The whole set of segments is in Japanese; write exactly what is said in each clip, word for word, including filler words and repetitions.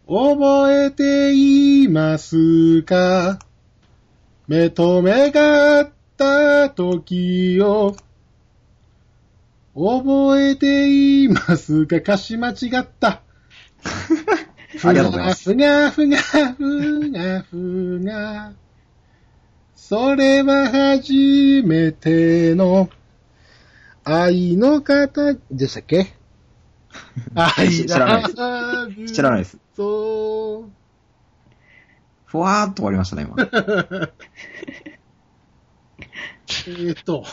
覚えていますか？目と目が合った時を覚えていますか？歌詞間違った。 ありがとうございます。 ふがふがふがふが。それは初めての愛の形でしたっけ？愛知らないです。知らないです。 そう。 ふわーっと終わりましたね、今。 えっと。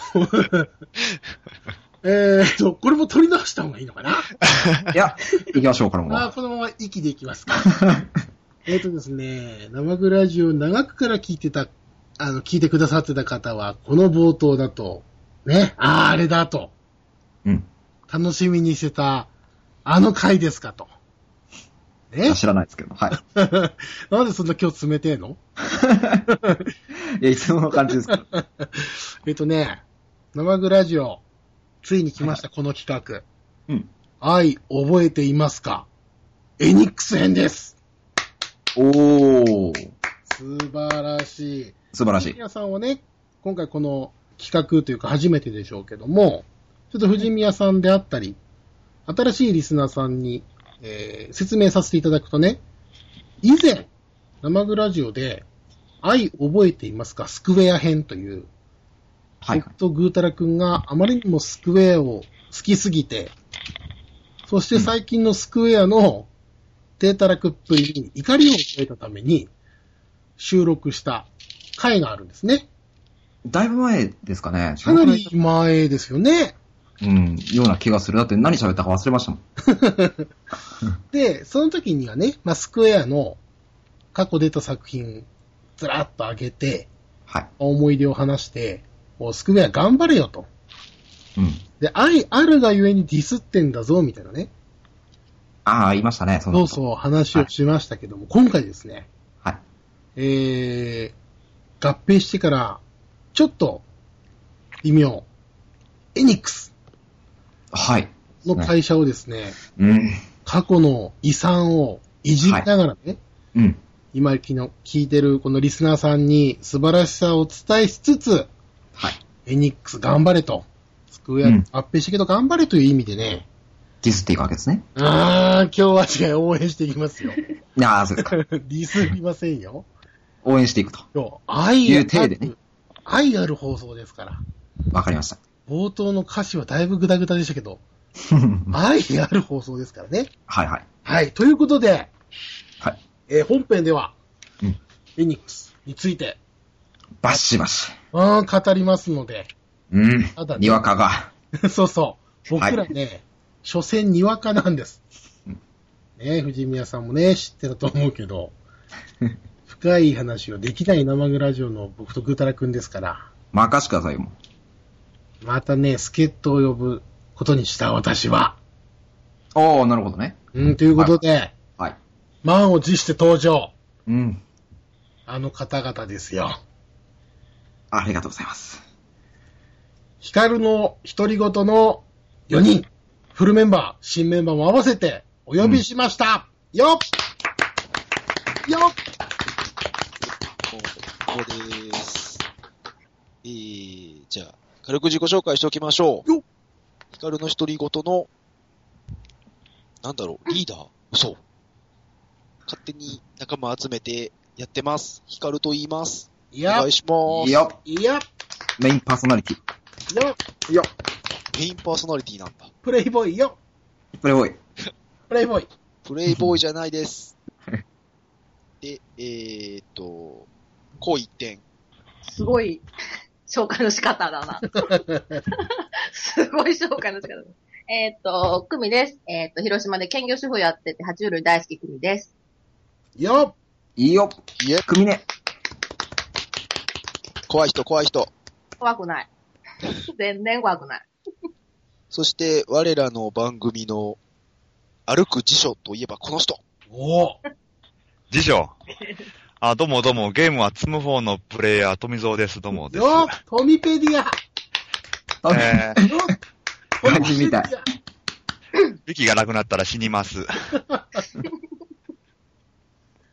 えっと、これも取り直した方がいいのかな？ いや、行きましょう、このまま。 あ、このまま息でいきますか。えっとですね、生グラジオ長くから聞いてた、あの、聞いてくださってた方は、この冒頭だと、ね、ああ、あれだと。 うん。 楽しみにしてた、あの回ですかと。ね。 知らないですけど、はい。 なんでそんな今日冷てえの？ いや、いつもの感じですか。 えっとね、生グラジオ、ついに来ました、はい、この企画。 うん。 愛、覚えていますか？エニックス編です。 おー。 素晴らしい。 素晴らしい。 皆さんはね、今回この企画というか初めてでしょうけども、ちょっと藤宮さんであったり、新しいリスナーさんに、えー、説明させていただくとね、以前、生グラジオで、愛覚えていますか？スクエア編という、はい。僕とグータラくんがあまりにもスクエアを好きすぎて、そして最近のスクエアの低たらくっぷりに怒りを覚えたために収録した回があるんですね。 だいぶ前ですかね。 かなり前ですよね。 うん、ような気がする。だって何喋ったか忘れましたもん。 で、その時にはね、まあ、スクエアの過去出た作品ずらっと上げて、 はい。 思い出を話して、スクエア頑張れよと。 うん。 で、愛あるがゆえにディスってんだぞ、みたいなね。 ああ、言いましたね。 そそうそう、話をしましたけども、はい、今回ですね。 はい。 えー、合併してから、ちょっと、微妙、エニックス。 はい。 の会社をですね、 うん、 過去の遺産をいじりながらね、はい、 うん、 今聞いてるこのリスナーさんに素晴らしさを伝えしつつ、 はい、 エニックス頑張れと、スクエア合併したけど頑張れという意味でね、 ディスっていくわけですね。 あー、今日は違い応援していきますよ。 いやー、そうですか。 ディスりませんよ。 応援していくと。 そう、愛いう体でね。 愛ある放送ですから。 わかりました。 冒頭の歌詞はだいぶグダグダでしたけど、愛ある放送ですからね。 はいはい。 はい。ということで、 はい。 えー、本編では、 うん、 エニックスについて、 バシバシ。 うん、語りますので。 うん。ただね、にわかが。 そうそう。僕らね、はい、所詮にわかなんです。 うん、 ね、藤宮さんもね、知ってたと思うけど、深い話をできない生グラジオの僕とグータラくんですから。 任してくださいよ、もう。またね、助っ人を呼ぶことにした私は。 おー、なるほどね。 うん、ということで、はい。 はい、 満を持して登場。 うん。 あの方々ですよ。 ありがとうございます。 ヒカルの独り言のよにん、フルメンバー、新メンバーも合わせてお呼びしました。うん、よっよっここです。えー、じゃあ、軽く自己紹介しておきましょう。 よっヒカルの独り言の、なんだろう、リーダー？嘘。勝手に仲間集めてやってます。ヒカルと言います。お願いします。 いやいやメインパーソナリティ。 よっよっメインパーソナリティなんだ。 プレイボーイよプレイボーイ。 プレイボーイ。 プレイボーイじゃないです。で、えーっと、こう一点。 すごい紹介の仕方だな。すごい紹介の仕方だ。えーっと、クミです。えーっと、広島で兼業主婦やってて、爬虫類大好きクミです。 よっいいよいえ。 クミね。 怖い人、怖い人。 怖くない。全然怖くない。 そして、我らの番組の歩く辞書といえばこの人。 おぉ。 辞書。あ、どうもどうも、ゲームは積む方のプレイヤー、富蔵です。どうもです。 よっトミペディアえー、 よっ感じみたい。 息がなくなったら死にます。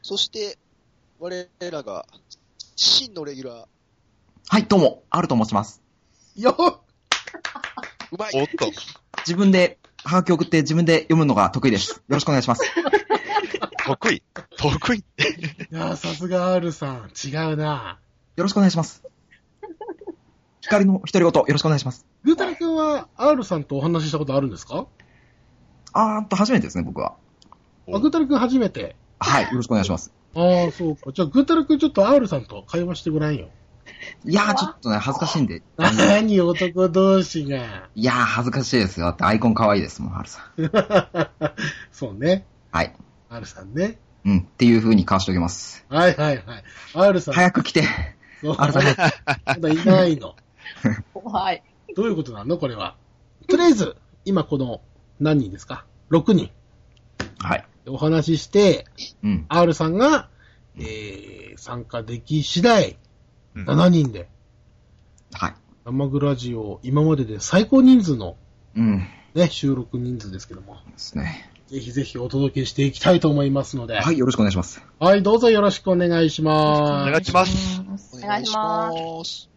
そして、我らが、真のレギュラー。 はい、どうも、R と申します。 よっうまい。 おっと。 自分で、ハガキ送って自分で読むのが得意です。よろしくお願いします。 得意得意いやー、さすが R さん。違うな。 よろしくお願いします。光の独り言、よろしくお願いします。 ぐーたらくんは R さんとお話ししたことあるんですか？ あーっと、初めてですね、僕は。 あ、ぐーたらくん初めて。 はい、よろしくお願いします。 ああ、そうか。じゃあ、ぐーたらくんちょっと R さんと会話してごらんよ。 いやー、ちょっとね、恥ずかしいんで。 何、男同士が。 いやー、恥ずかしいですよ。だってアイコン可愛いですもん、R さん。 そうね。 はい。 R さんね。 うん、っていう風に交わしておきます。 はいはいはい。R さん。 早く来て。 そう R さん。 まだいないの。 はい。 どういうことなのこれは。とりあえず、今この、何人ですか ?ろく 人。 はい。 お話しして、 うん。 R さんが、えー、参加でき次第、 うんしちにんで、 はい。 生グラジオ、今までで最高人数の、 うん。 ね、収録人数ですけども、 ですね。 ぜひぜひお届けしていきたいと思いますので、 はい、よろしくお願いします。 はい、どうぞよろしくお願いします。 お願いします。 お願いします。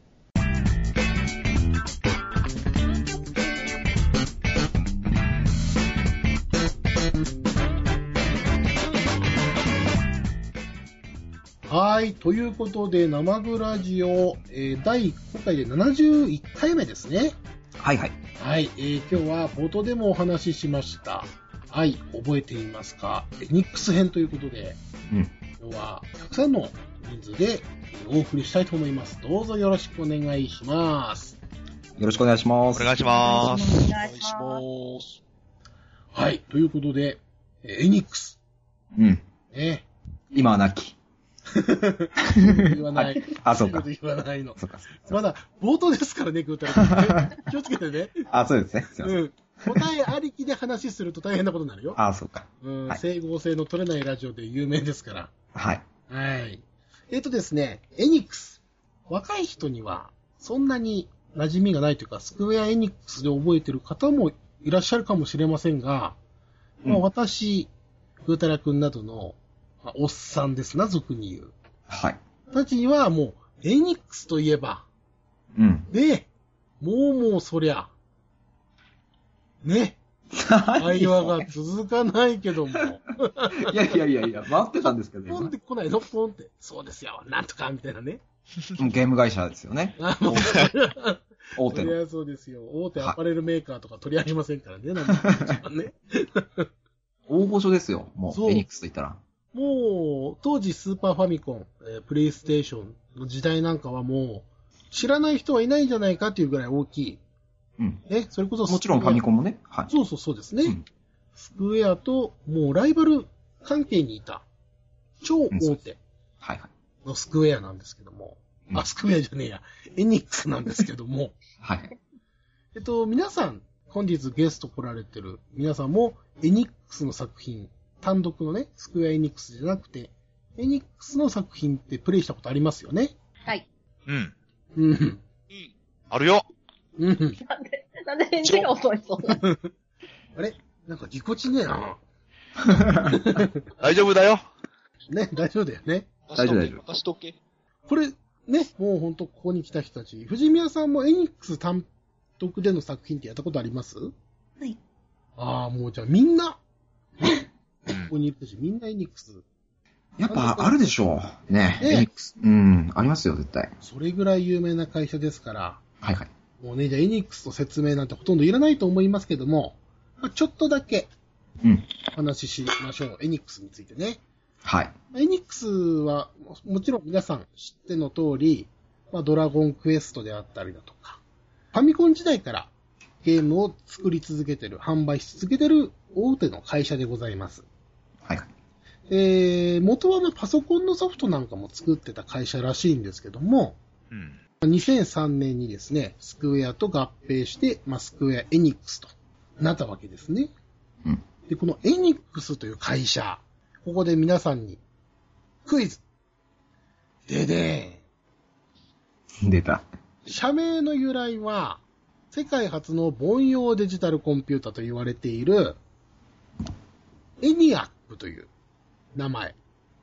はい、ということで、生グラジオ、えー、第、今回でななじゅういっかいめですね。 はいはい。 はい、えー、今日は冒頭でもお話ししました。はい、覚えていますか？エニックス編ということで、 うん。 今日はたくさんの人数でお送りしたいと思います。どうぞよろしくお願いします。 よろしくお願いします。 お願いします。 おお願いし願いしまます。 はい、ということで、えーエニックス。 うん。 ね。 今はなき。 言わない。 あ、そうか。 言わないの。 そうか。 まだ冒頭ですからね、グータラ君。気をつけてね。 あ、そうですね。すいません。 うん。答えありきで話すると大変なことになるよ。 あ、そうか。 うん、 はい整合性の取れないラジオで有名ですから。 はい。 はい。えっとですね、エニックス。若い人にはそんなに馴染みがないというか、スクエアエニックスで覚えてる方もいらっしゃるかもしれませんが、 うんまあ、私、グータラ君などの、まあ、おっさんですな、俗に言う。 はい。 たちにはもう、エニックスといえば、 うん。 で、もうもうそりゃ、ね、会話が続かないけども、 いやいやいやいや、待ってたんですけど、 ポンって来ないのポンって。そうですよ、なんとか、みたいなね。 もうゲーム会社ですよね。 あもう大手の。 そりゃそうですよ。大手アパレルメーカーとか取り上げませんからね、なんか一番ね。 大御所ですよ。もそうう、フェニックスと言ったら。 もう、当時スーパーファミコン、えープレイステーションの時代なんかはもう、知らない人はいないんじゃないかっていうぐらい大きい。 うん。 ね、それこそもちろんファミコン。 ンもね。はい。 そうそうそうですね。 うんスクエアと、もうライバル関係にいた、超大手はいはい。 のスクエアなんですけども。 うんあ、スクエアじゃねえや。エニックスなんですけども。 はい。 えっと、皆さん、本日ゲスト来られてる皆さんも、エニックスの作品、単独のね、スクエアエニックスじゃなくて、エニックスの作品ってプレイしたことありますよね？ はい。 うん。 うん。 うん。 あるよ。 うん。 なんで、なんで返事が遅いそうな。 あれなんかぎこちねえな。 大丈夫だよ。 ね、大丈夫だよね。 大丈夫大丈夫任しとけ。 これ、ね、もうほんとここに来た人たち、藤宮さんもエニックス単独での作品ってやったことあります？ はい。 ああ、もうじゃあみんな、こうんこにいる人たちみんなエニックス。 やっぱあるでしょう。ね。 ねフェニックス。うん。ありますよ、絶対。 それぐらい有名な会社ですから、 はいはい。 もうね、じゃあエニックスと説明なんてほとんどいらないと思いますけども、まあ、ちょっとだけうん。 お話ししましょう。エニックスについてね。 はい。 エニックスは、ももちろん皆さん知っての通り、まあ、ドラゴンクエストであったりだとか、ファミコン時代からゲームを作り続けてる、販売し続けてる大手の会社でございます。 はいはい。 えー、元はまあパソコンのソフトなんかも作ってた会社らしいんですけども、 うん。 にせんさんねんにですね、スクエアと合併して、まあ、スクエアエニックスとなったわけですね。 うん。 で、このエニックスという会社、ここで皆さんにクイズ。でで出た。 ーん。社名の由来は、世界初の凡庸デジタルコンピュータと言われている、エニアックという名前。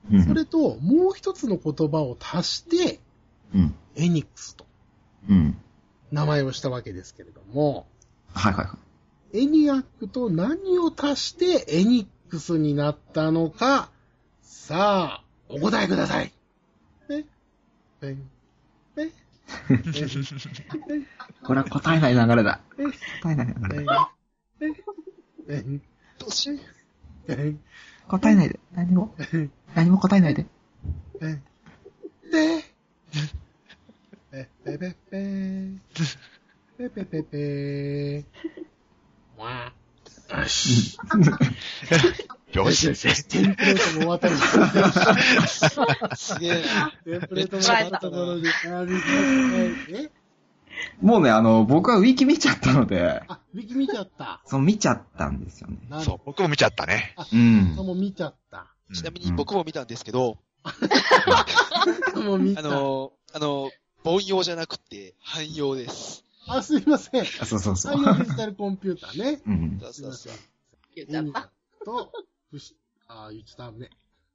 うん、 それと、もう一つの言葉を足して、 うん、 エニックスと、 うん、 名前をしたわけですけれども、 はいはいはい。 エニアックと何を足してエニックスになったのか、さあ、お答えください。えええこれは答えない流れだ。答えない流れだ。 どうしよう。 答えないで。何も、何も答えないで。 えで、ペペペペペペペペわあ。よし。 よし。 テンプレートも終わったりすげえな。 テンプレートも終わったところで、えもうね、あの、僕はウィキ見ちゃったので。 あ、ウィキ見ちゃった。 そう、見ちゃったんですよね。 そう、僕も見ちゃったね。 あ、 うん。 もう見ちゃった。 ちなみに僕も見たんですけど、 もう見た。 あの、あの、凡庸じゃなくて、汎用です。 あ、すいません。 あそうそうそう。 汎用デジタルコンピューターね。 うん。 そうそうそう。 言っちゃった。 と、不死、あ、言っちゃダメ。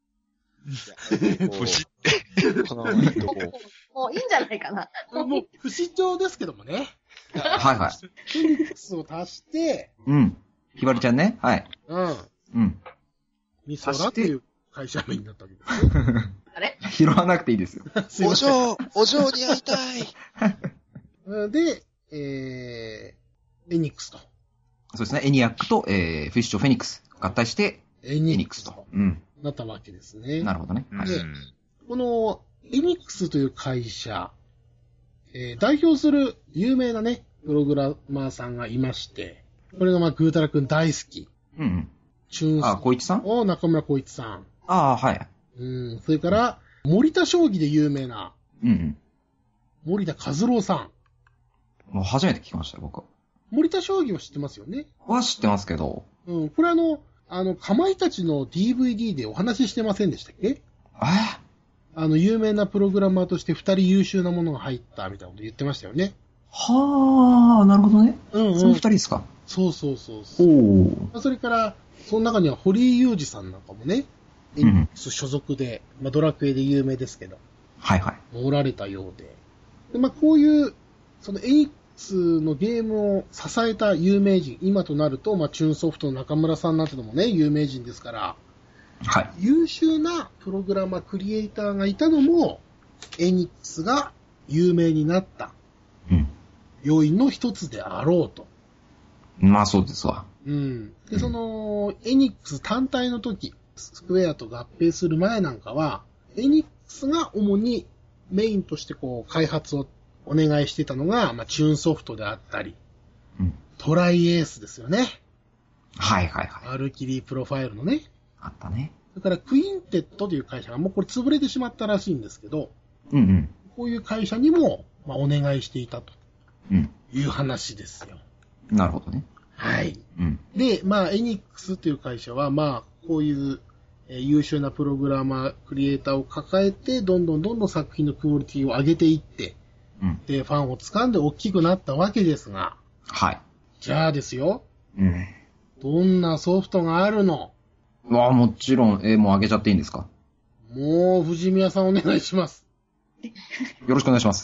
不死。 この、えっと、こう。 もういいんじゃないかな。 もう、不死鳥ですけどもね。 はいはい。 フェニックスを足して、 うん。ひばりちゃんね。はい。 うん。 うん。 ミソラっていう会社名になったわけですね。 あれ拾わなくていいですよ。 すいません。 お嬢、お嬢に会いたい。 で、えー、エニックスと。 そうですね。エニアックと、えー、フィッシュフェニックス合体して、 エエニックスとニックスと。うん。 なったわけですね。 なるほどね。はい。 でこのエニックスという会社、えー、代表する有名なね、プログラマーさんがいまして、これがまあ、ぐーたらくん大好き。 うんうん。 チューンあ、小一さんを中村光一さん。 ああ、はい。 うん。それから、森田将棋で有名な、 うんうん。 森田和郎さん。 もう初めて聞きましたよ、僕。 森田将棋は知ってますよね。 は知ってますけど。 うん。これあの、あの、かまいたちの ディーブイディー でお話ししてませんでしたっけ？ えあの、有名なプログラマーとして二人優秀なものが入ったみたいなこと言ってましたよね。 はあ、なるほどね。 うんうん。 その二人ですか。 そうそうそうそう。 おお。 それから、その中には堀井雄二さんなんかもね、エニックス所属で、まあ、ドラクエで有名ですけど、 はいはい。 おられたようで。で、まあ、こういう、そのエニックスのゲームを支えた有名人、今となると、まあ、チューンソフトの中村さんなんてのもね、有名人ですから、 はい。 優秀なプログラマー、クリエイターがいたのも、エニックスが有名になったうん。 要因の一つであろうと。 まあそうですわ。 うん。で、その、エニックス単体の時、スクエアと合併する前なんかは、エニックスが主にメインとしてこう、開発をお願いしてたのが、まあ、チューンソフトであったり、 うん。 トライエースですよね。 はいはいはい。 アルキリープロファイルのね。 あったね。 それからクインテッドという会社がもうこれ潰れてしまったらしいんですけど、 うんうん。 こういう会社にも、まあ、お願いしていたとうん。 いう話ですよ。 なるほどね。 はい。 うん。 で、まあ、エニックスという会社は、まあ、こういう、えー優秀なプログラマー、クリエイターを抱えて、どんどんどんどん作品のクオリティを上げていって、 うん。 で、ファンを掴んで大きくなったわけですが、 はい。 じゃあですよ、 うん。 どんなソフトがあるの？ わあ、もちろん、えーもうあげちゃっていいんですか？ もう、藤宮さんお願いします。 よろしくお願いします。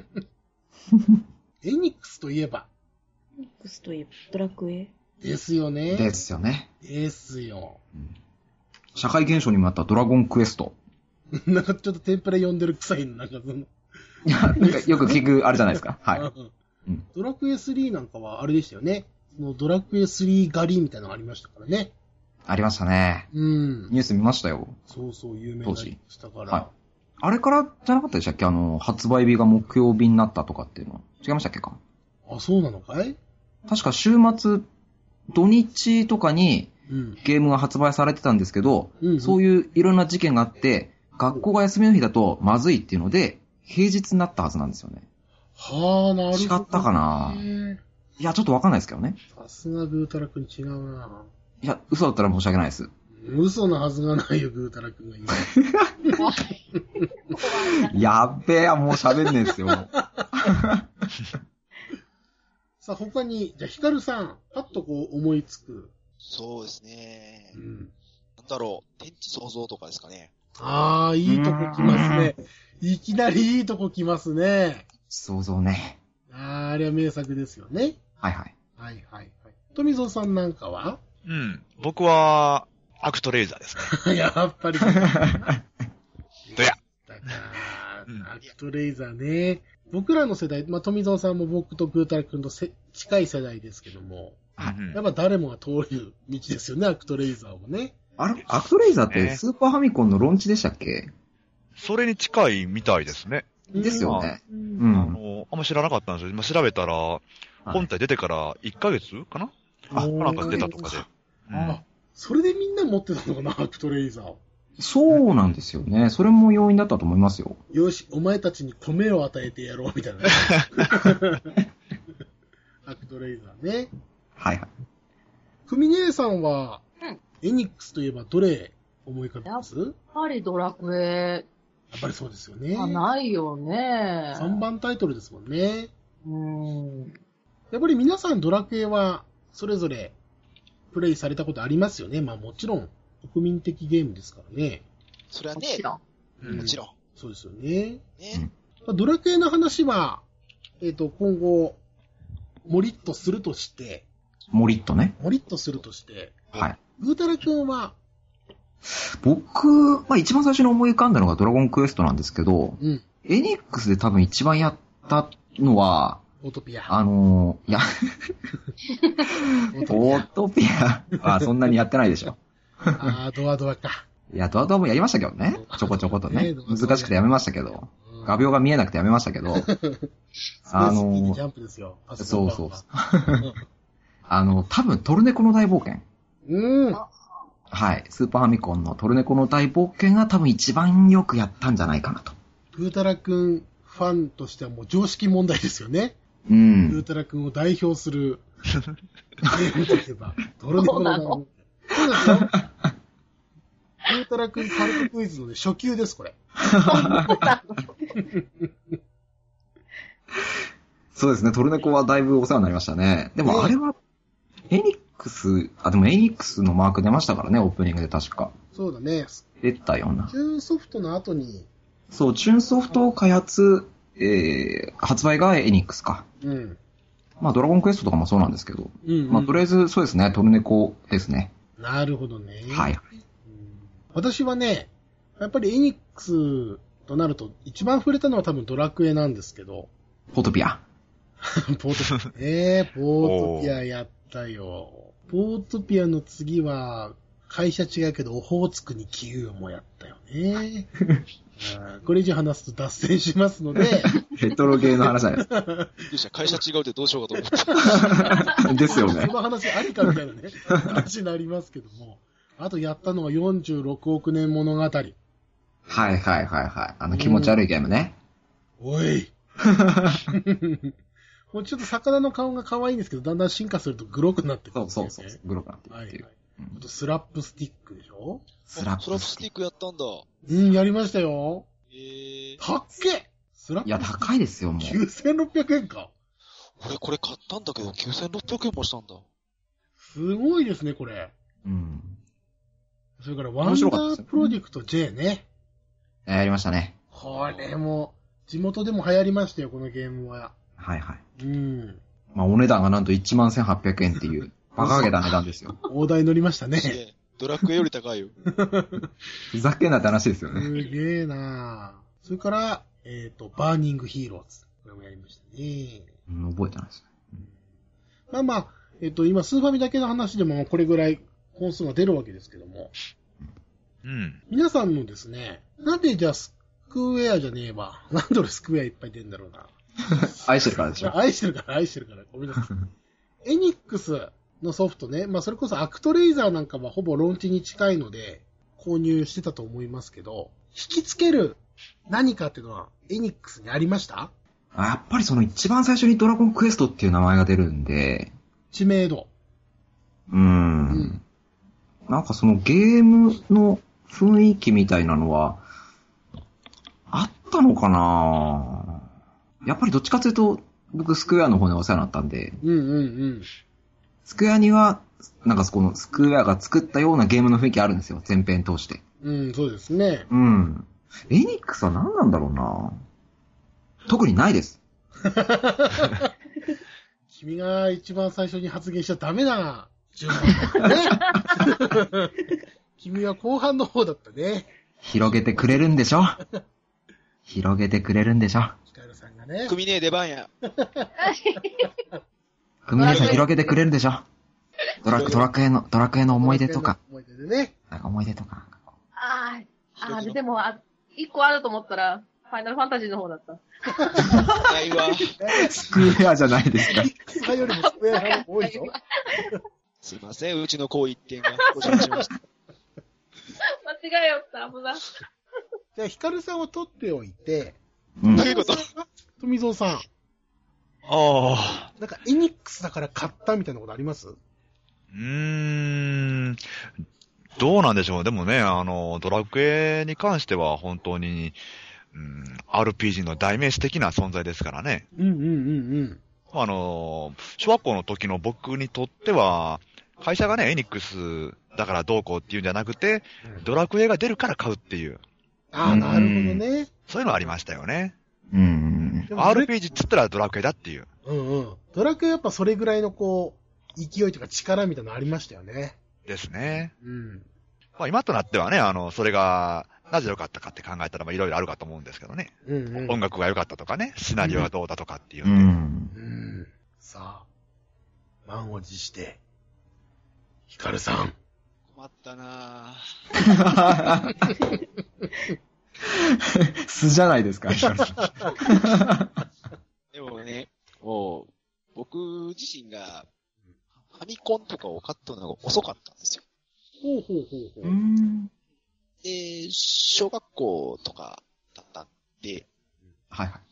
エニックスといえば、 ミックスといえば、ドラクエ。 ですよね。 ですよね。 ですよ。 社会現象にもなったドラゴンクエスト。 なんかちょっとテンプレ読んでる臭いの、なんかその、 いや、なんかよく聞くあれじゃないですか。はい。 うんうんドラクエスリーなんかはあれでしたよね。そのドラクエスリー狩りみたいなのがありましたからね。 ありましたね。 うん。 ニュース見ましたよ。 そうそう、有名な当時したから。 はい。あれからじゃなかったでしたっけ？あの、発売日が木曜日になったとかっていうの。違いましたっけか？ あ、そうなのかい？ 確か週末、土日とかにうん。 ゲームが発売されてたんですけど、 うんうんそういういろんな事件があって、学校が休みの日だとまずいっていうので、平日になったはずなんですよね。 はあ、なるほど。 違ったかな？ へいや、ちょっとわかんないですけどね。 ーさすがグータラくん違うな。 いや、嘘だったら申し訳ないです。 嘘のはずがないよ、グータラくんが言う。 怖いな。 やっべえ、もう喋んねえですよ。 さあ、他に、じゃあ、ヒカルさん、パッとこう思いつく。 そうですねう。ん。 なんだろう、天地創造とかですかね。 ああ、いいとこ来ますね。いきなりいいとこ来ますね。 想像ね。 ああ、あれは名作ですよね。 はいはい。 はいはいはい。富蔵さんなんかはうん。僕は、アクトレイザーですね。 やっぱり。 どや。 だからうん、 アクトレイザーね。僕らの世代、まあ、富蔵さんも僕とグータラ君とせ近い世代ですけども、 はいやっぱ誰もが通る道ですよね、アクトレイザーもね。 あれ、アクトレイザーってスーパーファミコンのローンチでしたっけ？ それに近いみたいですね。 ですよね。 う。 うんん。 あの、あんま知らなかったんですよ。今調べたら、本体出てからいっかげつかな、 あなんか出たとかで。うんあ、それでみんな持ってたのかな、アクトレイザーを。 そうなんですよね。それも要因だったと思いますよ。 よし、お前たちに米を与えてやろう、みたいな。アクトレイザーね。 はいはい。 ふみ姉さんは、 うんエニックスといえばどれ思い浮かべます？ややっぱりドラクエっぱりそうですよね。 はないよね。 さんばんタイトルですもんね。 うーん。 やっぱり皆さんドラクエはそれぞれプレイされたことありますよね。まあもちろん国民的ゲームですからね。 それはねもち、ろん。 うんもちろん。 そうですよね。 ね。 まあドラクエの話は、えっと、今後、もりっとするとして、 モリッとね。 もりっとするとして、 はい。 ぐーたらくんは、 僕、まあ一番最初に思い浮かんだのがドラゴンクエストなんですけど、 うん、 エニックスで多分一番やったのは、 オートピア。 あのー、いや、オートピアはそんなにやってないでしょ。 あー、ドアドアか。 いや、ドアドアもやりましたけどね。ちょこちょことね。 ね難しくてやめましたけど。画鋲が見えなくてやめましたけど。あのースペース P にジャンプですよ。パソコそうン版はそう。あの、多分トルネコの大冒険。 うん。 はい。スーパーファミコンのトルネコの大冒険が多分一番よくやったんじゃないかなと。 ぐーたらくんファンとしてはもう常識問題ですよね。 うぐんー。たらくんを代表するゲームといえば、トルネコの大冒険。そうですよ。ぐーたらくんカルトクイズの、ね、初級です、これ。 そうですね。トルネコはだいぶお世話になりましたね。でもあれは、エニックス、あ、でもエニックスのマーク出ましたからね、オープニングで確か。 そうだね。 出たようなチ。ューンソフトの後に、 そう、チューンソフト開発、えー、発売がエニックスか。 うん。 まあ、ドラゴンクエストとかもそうなんですけど。 うん、うん。 まあ、とりあえず、そうですね、トルネコですね。 なるほどね。 はい。 うん私はね、やっぱりエニックスとなると、一番触れたのは多分ドラクエなんですけど、 フォトピア。 ポートピア。えー、ポートピアやったよ。ポートピアの次は、会社違うけど、オホーツクにキューもやったよね。あーこれ以上話すと脱線しますので、 レトロゲーの話じゃないですか。 びっくりした会社違うってどうしようかと思った。 ですよねそ。の話ありかみたいなね、話になりますけども。あとやったのはよんじゅうろくおくねん物語。 はいはいはいはい。あの気持ち悪いゲームね。 おい。もうちょっと魚の顔が可愛いんですけど、だんだん進化するとグロくなってくるんですよね。 そうそうそう。グロくなってるっていう。 はいはい。あとスラップスティックでしょ？ スラップスラップスティックやったんだ。 うん、やりましたよ。 えー、 たっけスラップいや、高いですよ、もう。 きゅうせんろっぴゃくえんか。 俺これ買ったんだけどきゅうせんろっぴゃくえんもしたんだ。 すごいですね、これ。 うん。 それからワンダ面白かったですよープロジェクト J ね。 やりましたね。 これも、地元でも流行りましたよ、このゲームは。 はいはい。 うん。 まあ、お値段がなんといちまんせんはっぴゃくえんっていう、馬鹿げた値段ですよ。 大台乗りましたね。 すげえドラクエより高いよ。 ふざけんなって話ですよね。 すげえなぁ。それから、えっ、と、バーニングヒーローズ。これもやりましたね。 うん、覚えてないです。 まあまあ、えっ、と、今、スーファミだけの話でもこれぐらい本数が出るわけですけども、 うん。 皆さんのですね、なんでじゃあスクエアじゃねえわ。なんで俺スクエアいっぱい出るんだろうな。 愛してるからでしょ。 愛してるから、愛してるから。ごめんなさい。エニックスのソフトね、まあそれこそアクトレイザーなんかはほぼローンチに近いので、購入してたと思いますけど、引きつける何かっていうのはエニックスにありました？ あやっぱりその一番最初にドラゴンクエストっていう名前が出るんで、 知名度。 うーん。 うんなんかそのゲームの雰囲気みたいなのは、あったのかなやっぱりどっちかというと、僕スクエアの方にお世話になったんで、 うんうんうん。 スクエアには、なんかこのスクエアが作ったようなゲームの雰囲気あるんですよ、前編通して。 うん、そうですね。 うん。エニックスは何なんだろうな。特にないです。 君が一番最初に発言しちゃダメな順番だね。君は後半の方だったね。 広げてくれるんでしょ。広げてくれるんでしょ。 ヒカルさんがね。 組ねえ出番や。 組ねえさん広げてくれるでしょ。ドラドラクエの、ドラクエの思い出とか。 思い出でね。 なんか思い出とか。 ああ、ああ、でも、あ、一個あると思ったら、ファイナルファンタジーの方だった。 ないわ。 スクエアじゃないですか。 スクエアよりもスクエア多いぞ。 すいません、うちの行為一点がご邪魔しました。 間違えよった、危ない。 じゃあ、ヒカルさんを取っておいて、 うん。 どういうこと？ 富蔵さん。 ああ。 なんか、エニックスだから買ったみたいなことあります？ うーん。どうなんでしょう。でもね、あの、ドラクエに関しては本当に、うん、アールピージー の代名詞的な存在ですからね。 うんうんうんうん。 あの、小学校の時の僕にとっては、会社がね、エニックスだからどうこうっていうんじゃなくて、 うん、 ドラクエが出るから買うっていう。 ああ、なるほどね。 そういうのありましたよね。 うん。 アールピージー っつったらドラクエだっていう。 うんうん。ドラクエやっぱそれぐらいのこう、勢いとか力みたいなのありましたよね。 ですね。 うん。 まあ今となってはね、あの、それが、なぜ良かったかって考えたら、まあいろいろあるかと思うんですけどね。 うんうん。 音楽が良かったとかね、シナリオがどうだとかっていううん。 うん。さあ、満を持して、ヒカルさん。 困ったなぁ。 素じゃないですか、ヒカルさん。 でもね、もう、僕自身が、ファミコンとかを買ったのが遅かったんですよ。 ほうほうほうほう。 ん。 で、小学校とかだったんで、 はいはい。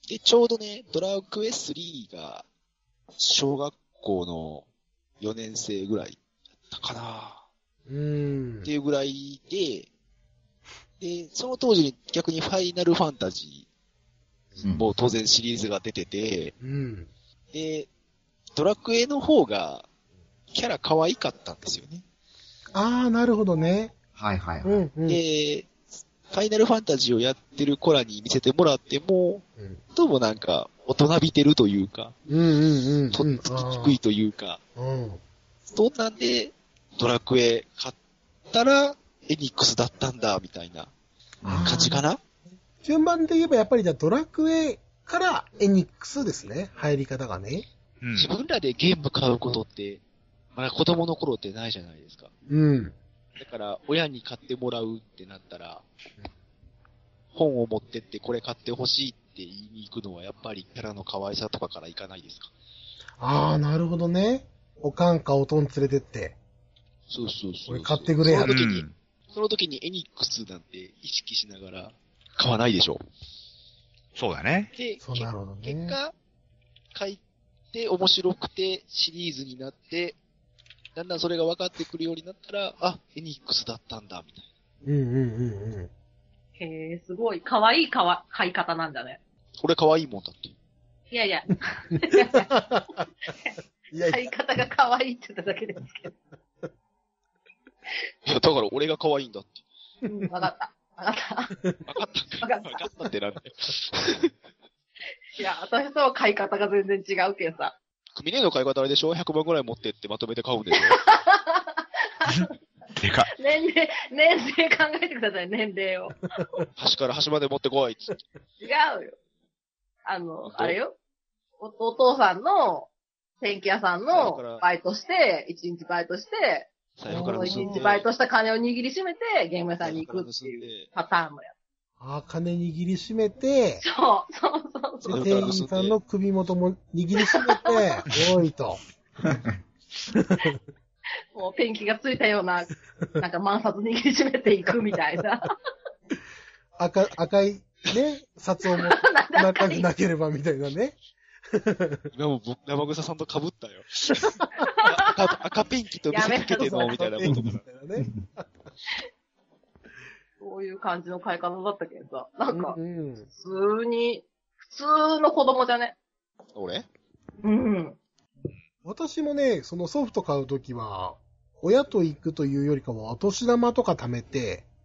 で、ちょうどね、ドラクエスリーが、小学校のよねん生ぐらいだったかなうーん。 っていうぐらいで、で、その当時に逆にファイナルファンタジーも当然シリーズが出てて、 うん。 で、ドラクエの方がキャラ可愛かったんですよね。 ああ、なるほどね。 はいはいはい。 うんうん。 で、ファイナルファンタジーをやってる子らに見せてもらっても、 うんどうもなんか大人びてるというか、 うんうんうん。 とっつきにくいというか、 うん。 そんなんでドラクエ買ったらエニックスだったんだ、みたいな感じかな。 順番で言えばやっぱりじゃあドラクエからエニックスですね。入り方がね。 うん。 自分らでゲーム買うことって、まだ子供の頃ってないじゃないですか。 うん。 だから、親に買ってもらうってなったら、本を持ってってこれ買ってほしいって言いに行くのはやっぱりキャラの可愛さとかからいかないですか。 ああ、なるほどね。おかんかおとん連れてって。 そうそうそう。 これ買ってくれやその時に、 うんその時にエニックスなんて意識しながら買わないでしょ。 そうだね。 で、 そうなるほどね。 結果、買って面白くてシリーズになって、だんだんそれが分かってくるようになったら、あ、エニックスだったんだ、みたいな。 うんうんうんうん。 へえ、すごい、かわいいかわ、買い方なんだね。 俺可愛いもんだって。 いやいや。 いやいや買い方がかわいいって言っただけですけど。 いや、だから俺が可愛いんだって。 うん、わかった。わかった。 分かったか。 わかった分かったってなんだよ。 いや、私とは買い方が全然違うけどさ。 クミネの買い方あれでしょ ?ひゃく 万ぐらい持ってってまとめて買うんでしょでか。 年齢、年齢考えてください、年齢を。 端から端まで持ってこいっつって。 違うよ。あの、あれよ。お、お父さんの、ペンキ屋さんのバイトして、一日バイトして、 財布から盗んで。 一日バイトした金を握りしめて、ゲーム屋さんに行くっていうパターンのやああ、金握りしめて、 つ。そう、そうそうそう。 で店員さんの首元も握りしめて、おいと。 もうペンキがついたような、なんか万札握りしめていくみたいな。 赤、赤いね、札を持って仲くなければみたいなね。 今も僕、生草さんと被ったよ。赤、赤ペンキと見せかけての、みたいなことかな。 ね。 そういう感じの買い方だったけどさ。なんかう、ん。 普通に、普通の子供じゃね。 俺うん。 私もね、そのソフト買うときは、親と行くというよりかは、お年玉とか貯めて、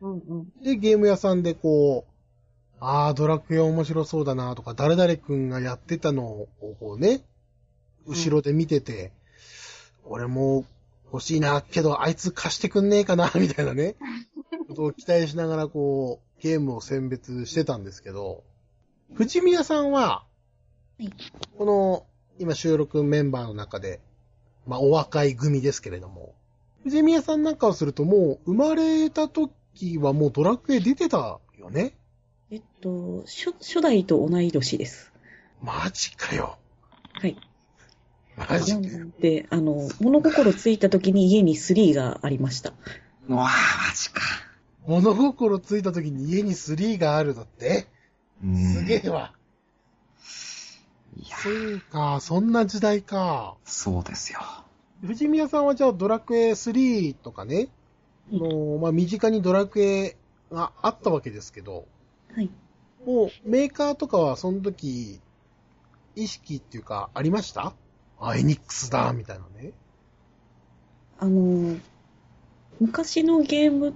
うんうん。 で、ゲーム屋さんでこう、あー、ドラクエ面白そうだなとか、誰々くんがやってたのをこうね、後ろで見てて、うん、俺も欲しいな、けどあいつ貸してくんねえかな、みたいなね、ことを期待しながらこう、ゲームを選別してたんですけど、藤宮さんは、 はい、 この、今収録メンバーの中で、まあ、お若い組ですけれども、藤宮さんなんかをするともう、生まれた時はもうドラクエ出てたよね？ えっと、初、初代と同い年です。 マジかよ。 はい。 マジかよ。 で、あの、物心ついた時に家にスリーがありました。 うわぁ、マジか。 物心ついた時に家にスリーがあるだってすげえわ。いやそうか、そんな時代か。 そうですよ。 藤宮さんはじゃあドラクエスリーとかね、あのまあ、身近にドラクエがあったわけですけど、 はい。 もうメーカーとかはその時、意識っていうかありました？あ、エニックスだ、みたいなね。 あの、昔のゲームって、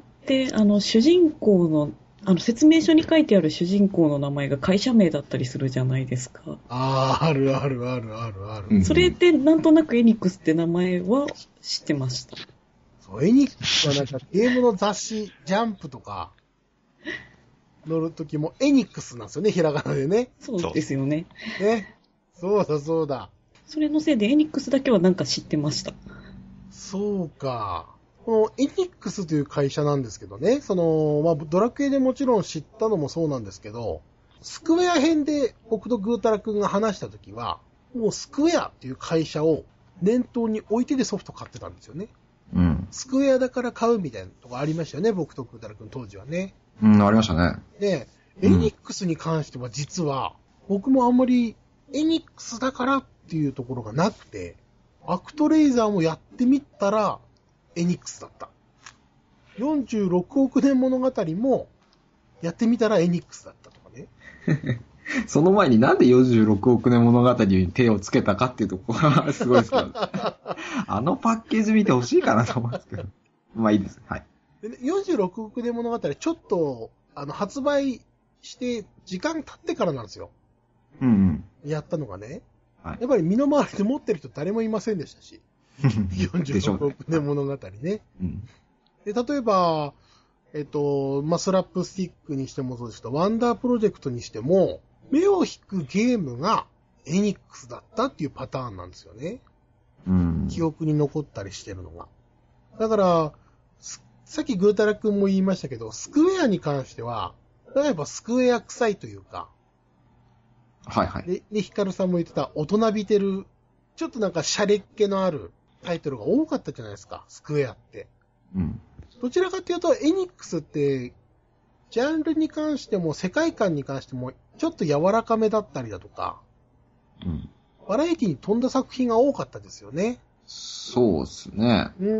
あの、主人公の、あの、説明書に書いてある主人公の名前が会社名だったりするじゃないですか。 ああ、あるあるあるあるある。 それで、なんとなくエニックスって名前は知ってました。 そう、エニックスはなんかゲームの雑誌、ジャンプとか、乗るときもエニックスなんですよね、ひらがなでね。 そうですよね。 ね。そうだそうだ。 それのせいでエニックスだけはなんか知ってました。 そうか。このエニックスという会社なんですけどね、その、まあ、ドラクエでもちろん知ったのもそうなんですけど、スクエア編で僕とグータラ君が話したときは、もうスクエアっていう会社を念頭に置いてでソフト買ってたんですよね。 うん。 スクエアだから買うみたいなとこありましたよね、僕とグータラ君当時はね。 うん、ありましたね。 で、エニックスに関しては実は、僕もあんまりエニックスだからっていうところがなくて、アクトレイザーもやってみたら、エニックスだった。よんじゅうろくおくねん物語も、やってみたらエニックスだったとかね。 その前になんでよんじゅうろくおくねん物語に手をつけたかっていうところがすごいですけど、あのパッケージ見てほしいかなと思うんですけど。まあいいです。はい。 でね、よんじゅうろくおくねん物語ちょっと、あの、発売して時間経ってからなんですよ。 うんうん。 やったのがね。 はい、 やっぱり身の回りで持ってる人誰もいませんでしたし。よんじゅうろくおくねん物語ね。 うん、 で例えば、えっと、まあ、スラップスティックにしてもそうですけど、ワンダープロジェクトにしても、目を引くゲームがエニックスだったっていうパターンなんですよね。 うん、 記憶に残ったりしてるのが。だから、さっきグータラ君も言いましたけど、スクエアに関しては、やっぱスクエア臭いというか、 はいはい。 で、でヒカルさんも言ってた大人びてる、ちょっとなんかシャレっ気のあるタイトルが多かったじゃないですか、スクエアって。 うん。 どちらかというと、エニックスって、ジャンルに関しても、世界観に関しても、ちょっと柔らかめだったりだとか、 うん。 バラエティに富んだ作品が多かったですよね。 そうですね。 うん。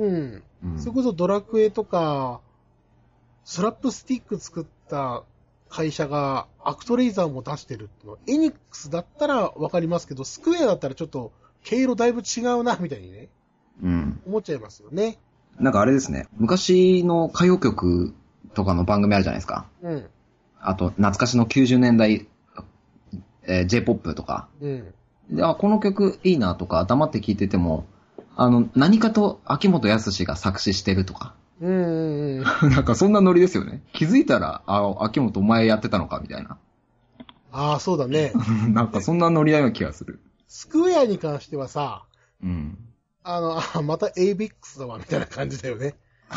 うん、それこそドラクエとか、スラップスティック作った会社がアクトレイザーも出してるってのは、エニックスだったらわかりますけど、スクエアだったらちょっと毛色だいぶ違うな、みたいにね。 うん。 思っちゃいますよね。 なんかあれですね。昔の歌謡曲とかの番組あるじゃないですか。 うん。 あと、懐かしのきゅうじゅうねんだい、えー、J-ポップ とか。 うん。 で、あ、この曲いいなとか、黙って聴いてても、あの、何かと秋元康が作詞してるとか。 うんうんうん。 なんかそんなノリですよね。気づいたら、あ、秋元お前やってたのかみたいな。 ああ、そうだね。 なんかそんなノリなような気がする。 スクエアに関してはさ、 うん。 あの、あ、また エイベックス だわ、みたいな感じだよね。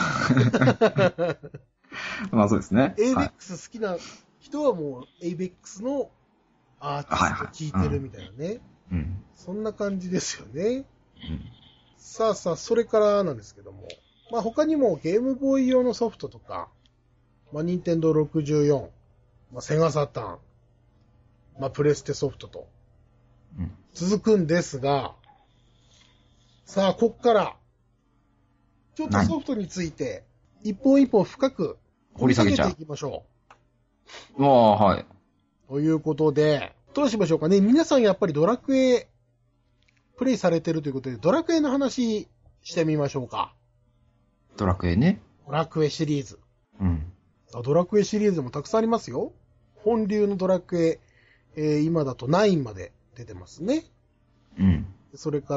まあそうですね。 エイベックス 好きな人はもう エイベックス のアーティスト聴いてるみたいなね。 うん。 そんな感じですよね。 うん。 さあさあ、それからなんですけども。まあ他にもゲームボーイ用のソフトとか、まあ、ニンテンドーろくじゅうよん、まあ、セガサターン、まあ、プレステソフトと、続くんですが、さあ、こっから、ちょっとソフトについて、一本一本深く掘り下げていきましょう。ああ、はい。 ということで、どうしましょうかね。皆さんやっぱりドラクエ、プレイされてるということで、ドラクエの話してみましょうか。 ドラクエね。 ドラクエシリーズ。 うん。 ドラクエシリーズでもたくさんありますよ。本流のドラクエ、えー、今だとナインまで出てますね。 うん。 それから、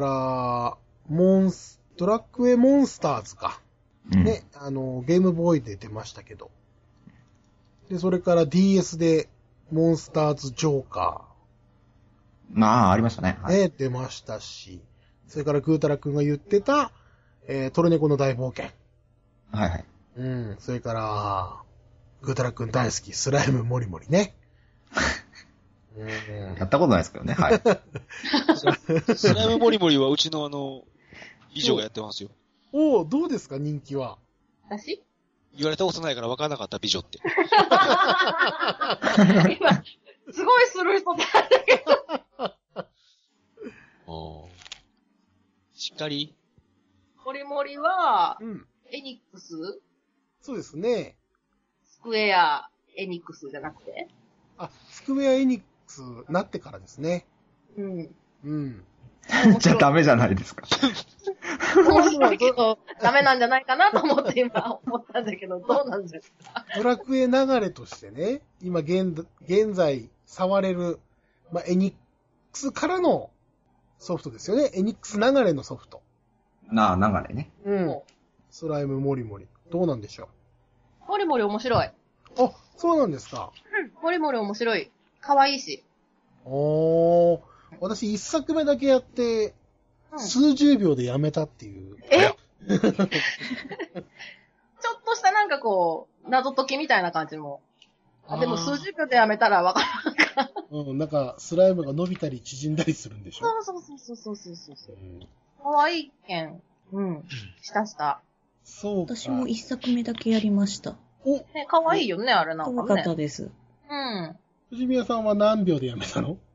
モンス、ドラクエモンスターズか。 うん、 ね、あの、ゲームボーイで出ましたけど。で、それから ディーエス でモンスターズジョーカー。まあ、ありましたね。 はい、ね、出ましたし。それからグータラ君が言ってた、えー、トルネコの大冒険。 はいはい。 うん、それから、グータラ君大好き、スライムモリモリね。 うん、やったことないですけどね、はい。 スライムモリモリはうちのあの、美女がやってますよ。 おお、どうですか、人気は。 私言われたことないから分からなかった、美女って。 今、すごいスルーしとったんだけど。 おー。しっかり。 モリモリは、 うん。 エニックスそうですね。 スクエア、エニックスじゃなくてあ、スクウェアエニックスなってからですね。 うん。 うん。 じゃあダメじゃないですか。 面白いけど、ダメなんじゃないかなと思って今思ったんだけど、どうなんですか？ ドラクエ流れとしてね、今現、現在触れる、まあ、エニックスからのソフトですよね。エニックス流れのソフト。 なあ、流れね。 うん。スライムモリモリ。どうなんでしょう。モリモリ面白い。 あ、そうなんですか。 うん。モリモリ面白い。可愛いし。 おー。私一作目だけやって、うん、数十秒でやめたっていう。 えちょっとしたなんかこう、謎解きみたいな感じも。あ、でも数十秒でやめたらわからんか。 うん、なんかスライムが伸びたり縮んだりするんでしょ？ そうそうそうそうそうそうそう。うん、可愛いけん。うん。したした。 そうか。 私も一作目だけやりました。 おね、可愛いよね、あれなんかね。 可愛かったです。 うん。 藤宮さんは何秒でやめたの？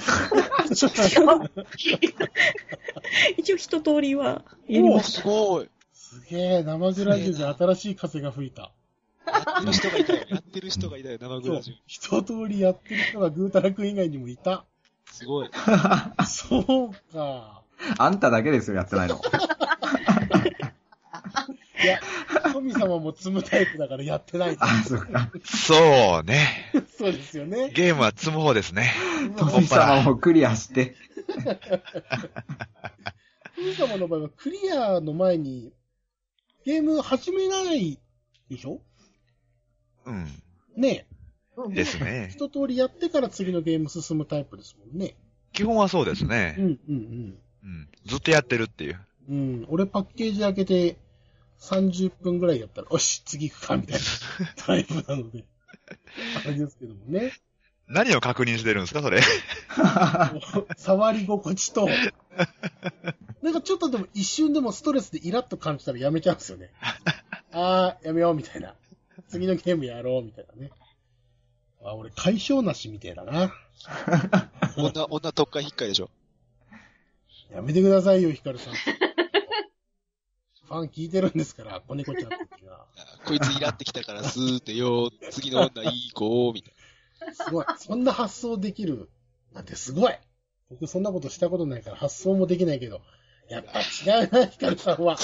一応一通りはやりました。 すごい。 すげえ、生グラジオで新しい風が吹いた。 やってる人がいたよ。やってる人がいたよ、生グラジオ。 一通りやってる人がグータラ君以外にもいた。 すごい。 そうか。 あんただけですよ、やってないの。 いや、神様も積むタイプだからやってない。 あ、そうか。 そうね。 そうですよね。 ゲームは積む方ですね。 神様もクリアして。 神様の場合はクリアの前にゲーム始めないでしょ？ うん。 ねえ。ですね。 一通りやってから次のゲーム進むタイプですもんね。 基本はそうですね。 うんうんうん。 うん。ずっとやってるっていう。 うん。俺パッケージ開けてさんじゅっぷんぐらいやったら、よし、次行くか、みたいなタイプなので。あれですけどもね。 何を確認してるんですか、それ。 触り心地と、なんかちょっとでも一瞬でもストレスでイラッと感じたらやめちゃうんですよね。あー、やめよう、みたいな。次のゲームやろう、みたいなね。あ、俺、解消なしみたいだな。 女、女特会引っかいでしょ。 やめてくださいよ、ヒカルさん。ファン聞いてるんですから、子猫ちゃんって時は。 こいつイラってきたからスーってよ、次の女いい子、みたいな。すごい。そんな発想できるなんてすごい。僕そんなことしたことないから発想もできないけど、やっぱ違うな、ヒカルさんは。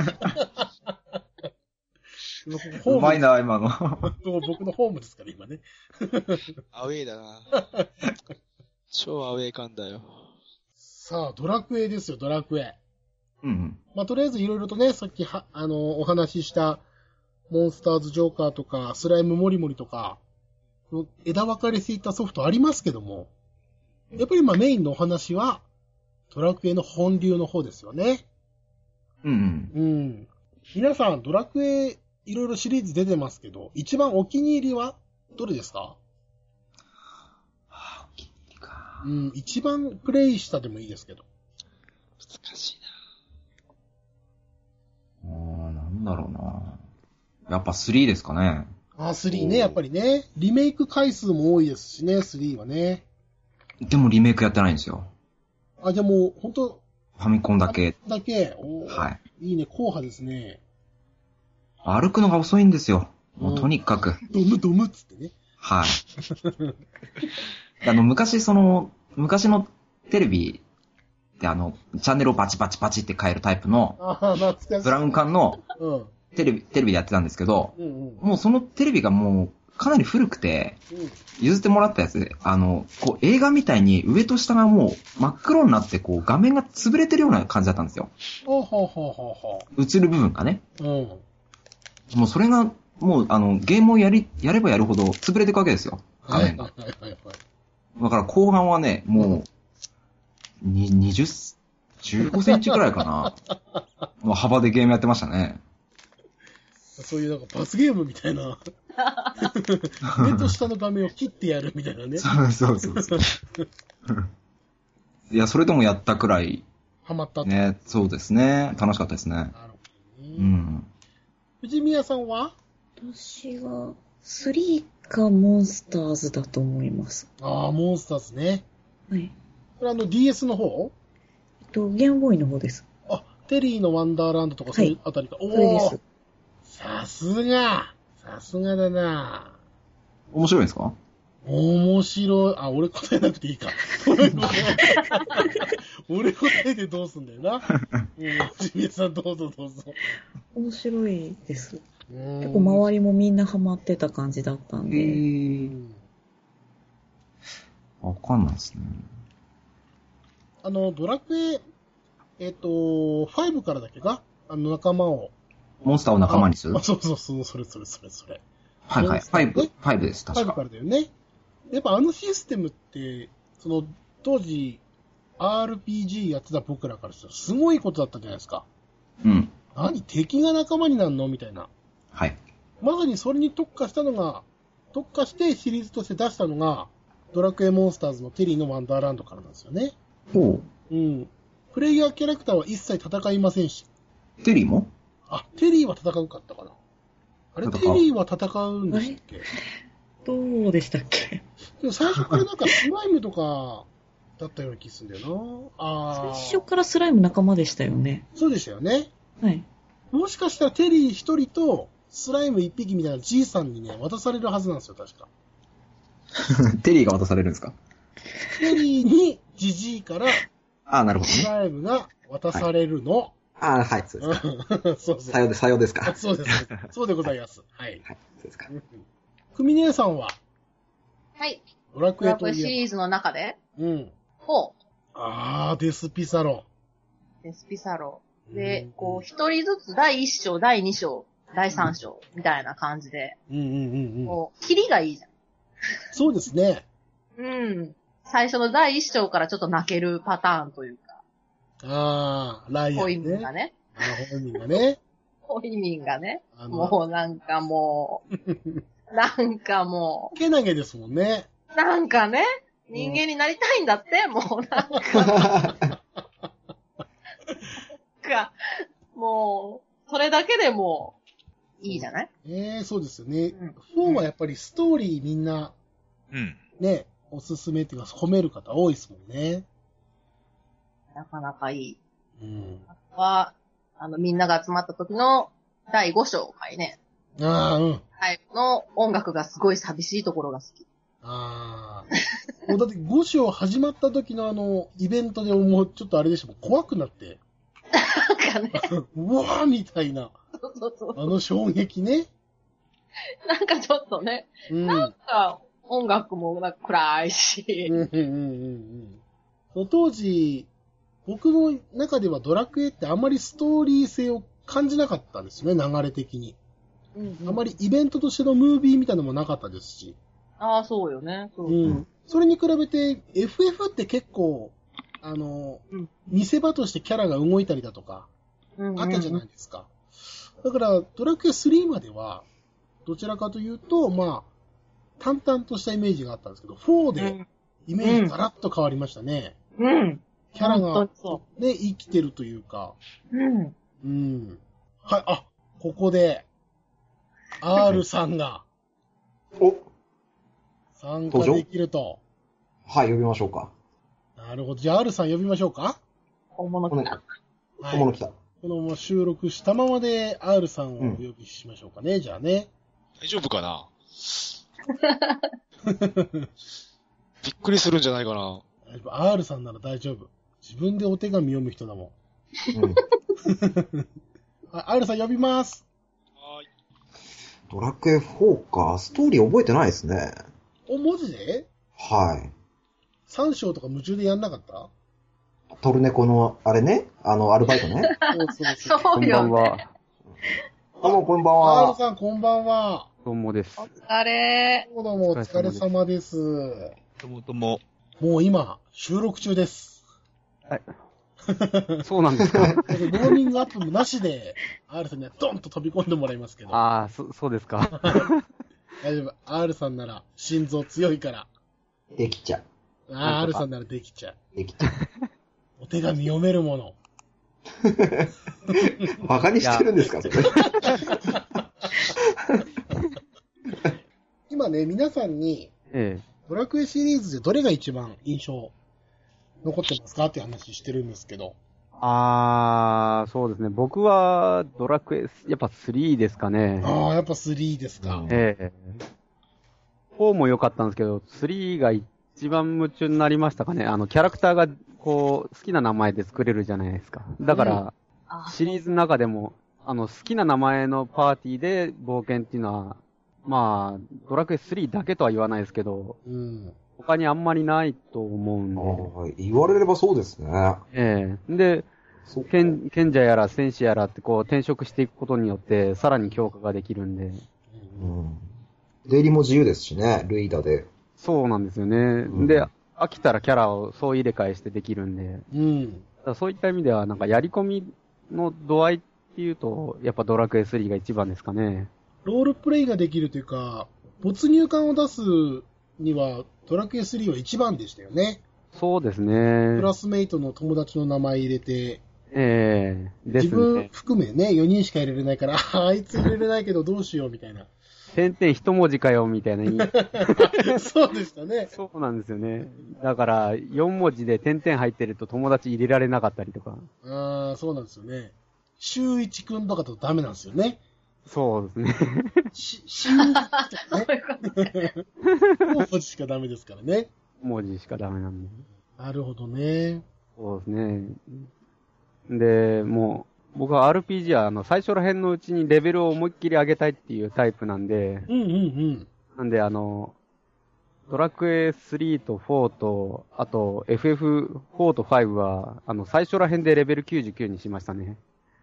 うまいな、今の。 僕のホームですから、今ね。 アウェイだな。超アウェイ感だよ。 さあ、ドラクエですよ、ドラクエ。 うん。 まあ、とりあえずいろいろとね、さっきは、あの、お話しした、モンスターズジョーカーとか、スライムモリモリとか、枝分かれしていったソフトありますけども、やっぱりまあメインのお話は、ドラクエの本流の方ですよね。 うん。 うん。皆さん、ドラクエ、いろいろシリーズ出てますけど、一番お気に入りは、どれですか？ はぁ、お気に入りか。 うん、一番プレイしたでもいいですけど。 難しいな。 あー、なんだろうな。やっぱスリーですかね。 あー、スリーね、やっぱりね。リメイク回数も多いですしね、スリーはね。 でもリメイクやってないんですよ。 あ、じゃあもう、ほんと。 ファミコンだけ。 だけ。おはい。 いいね、硬派ですね。 歩くのが遅いんですよ。もうとにかく。 ドムドムっつってね。 はい。あの、昔その、昔のテレビであの、チャンネルをバチバチバチって変えるタイプの、 ああ、懐かしい。 ブラウン管の、 うん。 テレビ、テレビでやってたんですけど、 うんうん、 もうそのテレビがもうかなり古くて、譲ってもらったやつで、あの、こう映画みたいに上と下がもう真っ黒になってこう画面が潰れてるような感じだったんですよ。 ほうほうほうほうほう。映る部分がね。 うん。 もうそれが、もうあの、ゲームをやり、やればやるほど潰れていくわけですよ。画面が。はいはいはいはい。だから後半はね、もう、に、にじゅう、じゅうごセンチくらいかな。もう幅でゲームやってましたね。 そういうなんか罰ゲームみたいな。上と下の画面を切ってやるみたいなね。 そうそうそうそう。いや、それでもやったくらい。 ハマったね、そうですね。楽しかったですね。なるほどね。うん。 藤宮さんは？ 私は、スリーかモンスターズだと思います。 ああ、モンスターズね。 はい。 これあの ディーエス の方？ えっと、ゲームボーイの方です。 あ、テリーのワンダーランドとかそういうあたりか。 はい、おー。それです。 さすが。さすがだな。 面白いですか？ 面白い。あ、俺答えなくていいか。俺答えてどうすんだよな。うん。藤宮さんどうぞどうぞ。 面白いです。結構周りもみんなハマってた感じだったんで。へー。 わかんないですね。 あの、ドラクエ、えっと、ファイブからだっけか？あの仲間を。 モンスターを仲間にする？ あ、そうそうそう、それそれそれそれ。 はいはい。ファイブ、ファイブです、確か。 ファイブからだよね。やっぱあのシステムって、その、当時、アールピージー やってた僕らからしたらすごいことだったじゃないですか。 うん。 何？敵が仲間になるのみたいな。 はい。 まさにそれに特化したのが、特化してシリーズとして出したのが、ドラクエモンスターズのテリーのワンダーランドからなんですよね。 ほう。うん。プレイヤーキャラクターは一切戦いませんし。 テリーも？ あ、テリーは戦うかったかな。あれ、テリーは戦うんでしたっけ？ どうでしたっけ？ でも最初からなんかスライムとかだったような気するんだよな。あ最初からスライム仲間でしたよね。 そうでしたよね。 はい。 もしかしたらテリー一人とスライム一匹みたいなじいさんにね、渡されるはずなんですよ、確か。 テリーが渡されるんですか？ テリーにジジイから、 ああ、なるほどね。 スライムが渡されるの。はい、 ああ、はい、そうですか。 そうそう。 さようで、さようですか。 そうです。そうでございます。はい。 はい、そうですか。 クミネさんははい。 ドラクエといえば。 ドラクエシリーズの中でうん。 ほう。 あー、デスピサロ。 デスピサロ。で、うん、こう、一人ずつだいいっ章、だいに章、だいさん章、みたいな感じで。 うんうんうんうん。 こう、キリがいいじゃん。 そうですね。 うん。最初のだいいっ章からちょっと泣けるパターンというか。 あー、ライアンね。 ホイミンがね。 あ、ホイミンがね。 ホイミンがね。もうなんかもう、なんかもう。けなげですもんね。 なんかね、人間になりたいんだって、うん、もうなんか。か、もう、それだけでもいいじゃない？ ええー、そうですよね。うん、フォーはやっぱりストーリーみんな、うん。ね、おすすめっていうか褒める方多いですもんね。 なかなかいい。 うん。 あとは、あの、みんなが集まった時のだいご章回ね。 ああ、うん。 はい。の音楽がすごい寂しいところが好き。 ああ。もうだってご章始まった時のあの、イベントでもうちょっとあれでしたもん、怖くなって。 なんかね。 うわーみたいな。 そうそうそう。 あの衝撃ね。 なんかちょっとね。うん、なんか音楽もなんか暗いし。 うんうんうんうん。当時、僕の中ではドラクエってあんまりストーリー性を感じなかったんですね、流れ的に。うんうん、あまりイベントとしてのムービーみたいなのもなかったですし。 ああ、そうよね。そう、 うん。それに比べて エフエフ って結構、あの、うん、見せ場としてキャラが動いたりだとか、あったじゃないですか。だから、ドラクエスリーまでは、どちらかというと、まあ、淡々としたイメージがあったんですけど、フォーでイメージガラッと変わりましたね。 うん。うんキャラが、ね、生きてるというか。 うん。 うん。はい、あ、ここで、R さんが、 お参加できると。 はい、呼びましょうか。 なるほど。じゃあ R さん呼びましょうか。 本物来た。 本物来た。このまま収録したままで R さんをお呼びしましょうかね。うん、じゃあね。 大丈夫かなびっくりするんじゃないかな。 R さんなら大丈夫。自分でお手紙読む人だもん。うん、R さん呼びます。 ドラクエフォーか。ストーリー覚えてないですね。 お、文字ではい。 三章とか夢中でやんなかった？ トルネコの、あれね、あの、アルバイトね。 そうそうそうよ、ね。 こんばんは。 どうも、こんばんアールは。 さん、こんばんは。 どうもです。 お疲れどうも、お疲れ様です。 ともとも。 もう今、収録中です。 はい。そうなんですか。 ローミングアップもなしで、アール さんにはドンと飛び込んでもらいますけど。 ああ、そ、そうですか。 大丈夫。アール さんなら心臓強いから。 できちゃう。 ああ、アール さんならできちゃう。 できちゃう。 お手紙読めるもの。 バカにしてるんですか、それ。 今ね、皆さんに、 ええ。 ドラクエシリーズでどれが一番印象残ってますかっていう話してるんですけど。 ああ、そうですね。僕は、ドラクエ、やっぱスリーですかね。 ああ、やっぱスリーですか。 ええ。フォーも良かったんですけど、スリーが一番夢中になりましたかね。あの、キャラクターが、こう、好きな名前で作れるじゃないですか。だから、 あシリーズの中でも、あの、好きな名前のパーティーで冒険っていうのは、まあ、ドラクエスリーだけとは言わないですけど、 うん。 他にあんまりないと思うんで。 ああ、言われればそうですね。 ええで、 そっか賢賢者やら戦士やらってこう転職していくことによって、さらに強化ができるんで。 うん。出入りも自由ですしね、ルイダで。 そうなんですよね。 んで、飽きたらキャラを総入れ替えしてできるんで。 うん。 だからそういった意味では、なんかやり込みの度合いっていうと、やっぱドラクエスリーが一番ですかね。 ロールプレイができるというか、没入感を出すには、ドラクエスリーは一番でしたよね。 そうですねク。ラスメイトの友達の名前入れて、 ええです自分ね。 含めね、よにんしか入れれないから、ああいつ入れれないけどどうしようみたいな。 点々一文字かよ、みたいな。 そうでしたね。 そうなんですよね。だから、よん文字で点々入ってると友達入れられなかったりとか。 ああ、そうなんですよね。週一くんとかだとダメなんですよね。 そうですね。 し、週一とかそうね。 いうことご文字しかダメですからね。 文字しかダメなんで。 なるほどね。 そうですね。で、もう、僕は アールピージー はあの最初ら辺のうちにレベルを思いっきり上げたいっていうタイプなんで、 うんうんうん。 なんであの、ドラクエスリーとフォーと、あと エフエフフォーとファイブは、あの最初ら辺でレベルきゅうじゅうきゅうにしましたね。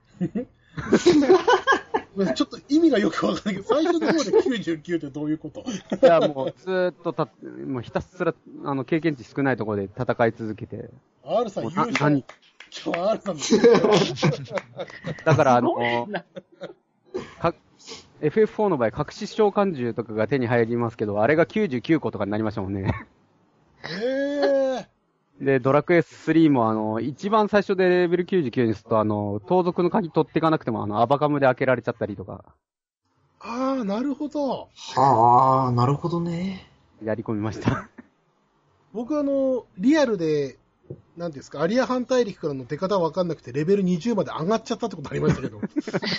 ちょっと意味がよくわからないけど、最初の方できゅうじゅうきゅうってどういうこと？ いや、もうずーっとた、もうひたすら、あの、経験値少ないところで戦い続けて。 R さん優もうな勝。 何今日 R さんですよ。 だからあのすごいな、 か エフエフフォー の場合、隠し召喚獣とかが手に入りますけど、あれがきゅうじゅうきゅうことかになりましたもんね。 へえ。 で、ドラクエスリーもあの、一番最初でレベルきゅうじゅうきゅうにすると、あの、盗賊の鍵取っていかなくても、あの、アバカムで開けられちゃったりとか、 ああ、なるほど。 はあ、なるほどね。 やり込みました。 僕あの、リアルで、なんていうんですか、アリア半大陸からの出方わかんなくて、レベルにじゅうまで上がっちゃったってことありましたけど。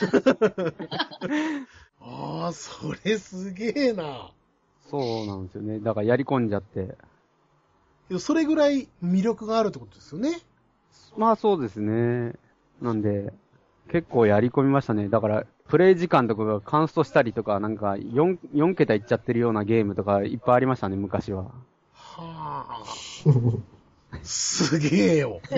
ああ、それすげえな。 そうなんですよね。だからやり込んじゃって。 けどそれぐらい魅力があるってことですよね。 まあそうですね。なんで、結構やり込みましたね。だから、プレイ時間とかがカンストしたりとか、なんかよん、よん桁いっちゃってるようなゲームとかいっぱいありましたね、昔は。 はあ。すげえよ。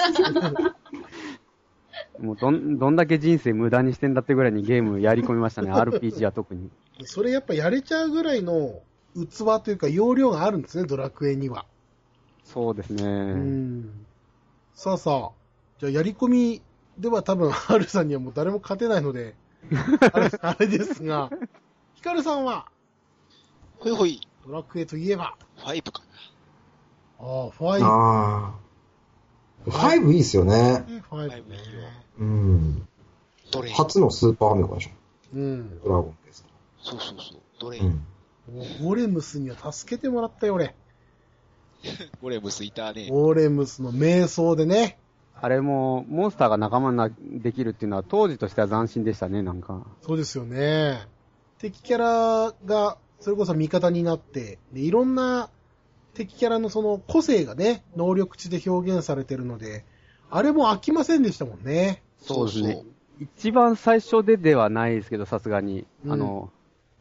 もうどん、どんだけ人生無駄にしてんだってぐらいにゲームやり込みましたね、アールピージー は特に。 それやっぱやれちゃうぐらいの器というか容量があるんですね、ドラクエには。 そうですね。 うん。さあさあ、じゃあやり込みでは多分、ハルさんにはもう誰も勝てないので、あれあれですが、ヒカルさんは、 ほいほい、 ドラクエといえば、 ファイブかああ、ファイブ。 ああ。ファイブいいっすよね。 ファイブね。 うん。 どれ初のスーパーファミコンでしょ。 うん。 ドラゴンです。 そうそうそう。どれ、 うん。 もうゴレムスには助けてもらったよ、俺。 ゴレムスいたね。 ゴレムスの瞑想でね。 あれも、モンスターが仲間になできるっていうのは当時としては斬新でしたね、なんか。 そうですよね。敵キャラが、それこそ味方になって、で、いろんな敵キャラのその個性がね、能力値で表現されてるので、あれも飽きませんでしたもんね。 そうですねそうそう。 一番最初でではないですけど、さすがに。 うんあの、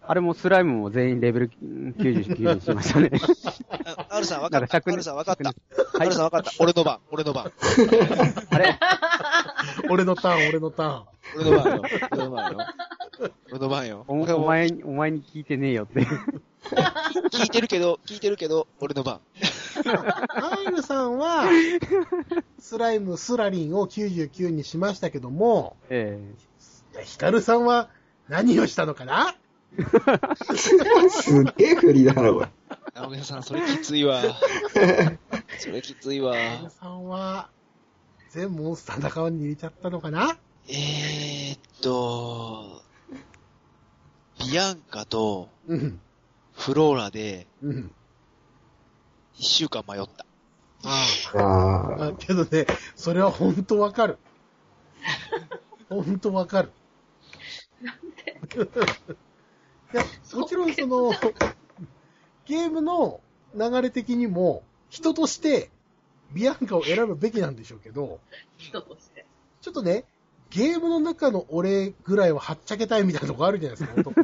あれもスライムも全員レベルきゅうじゅうきゅうにしましたね。 あるさんわかった。あるさんわかった。あはいるさんわかった。俺の番、俺の番。 あれ俺のターン、俺のターン。 俺の番よ。俺の番よ。俺の番よ。 おお前に、お前に聞いてねえよって。 聞いてるけど、聞いてるけど、俺の番。 アイルさんは、スライム、スラリンをきゅうじゅうきゅうにしましたけども、 えヒカルさんは何をしたのかな？ すっげえ不利だな、これ。 青木さん、それきついわ。それきついわ。 ヒカルさんは、全モンスター仲間に入れちゃったのかな？ えーっと、ビアンカとうん。 フローラでうん。 一週間迷った。 あああ。 あ。 あけどね、それはほんとわかる。ほんとわかる。 なんでいや、もちろんその、ゲームの流れ的にも、人として、ビアンカを選ぶべきなんでしょうけど、 人として。 ちょっとね、ゲームの中の俺ぐらいははっちゃけたいみたいなとこあるじゃないですか、男。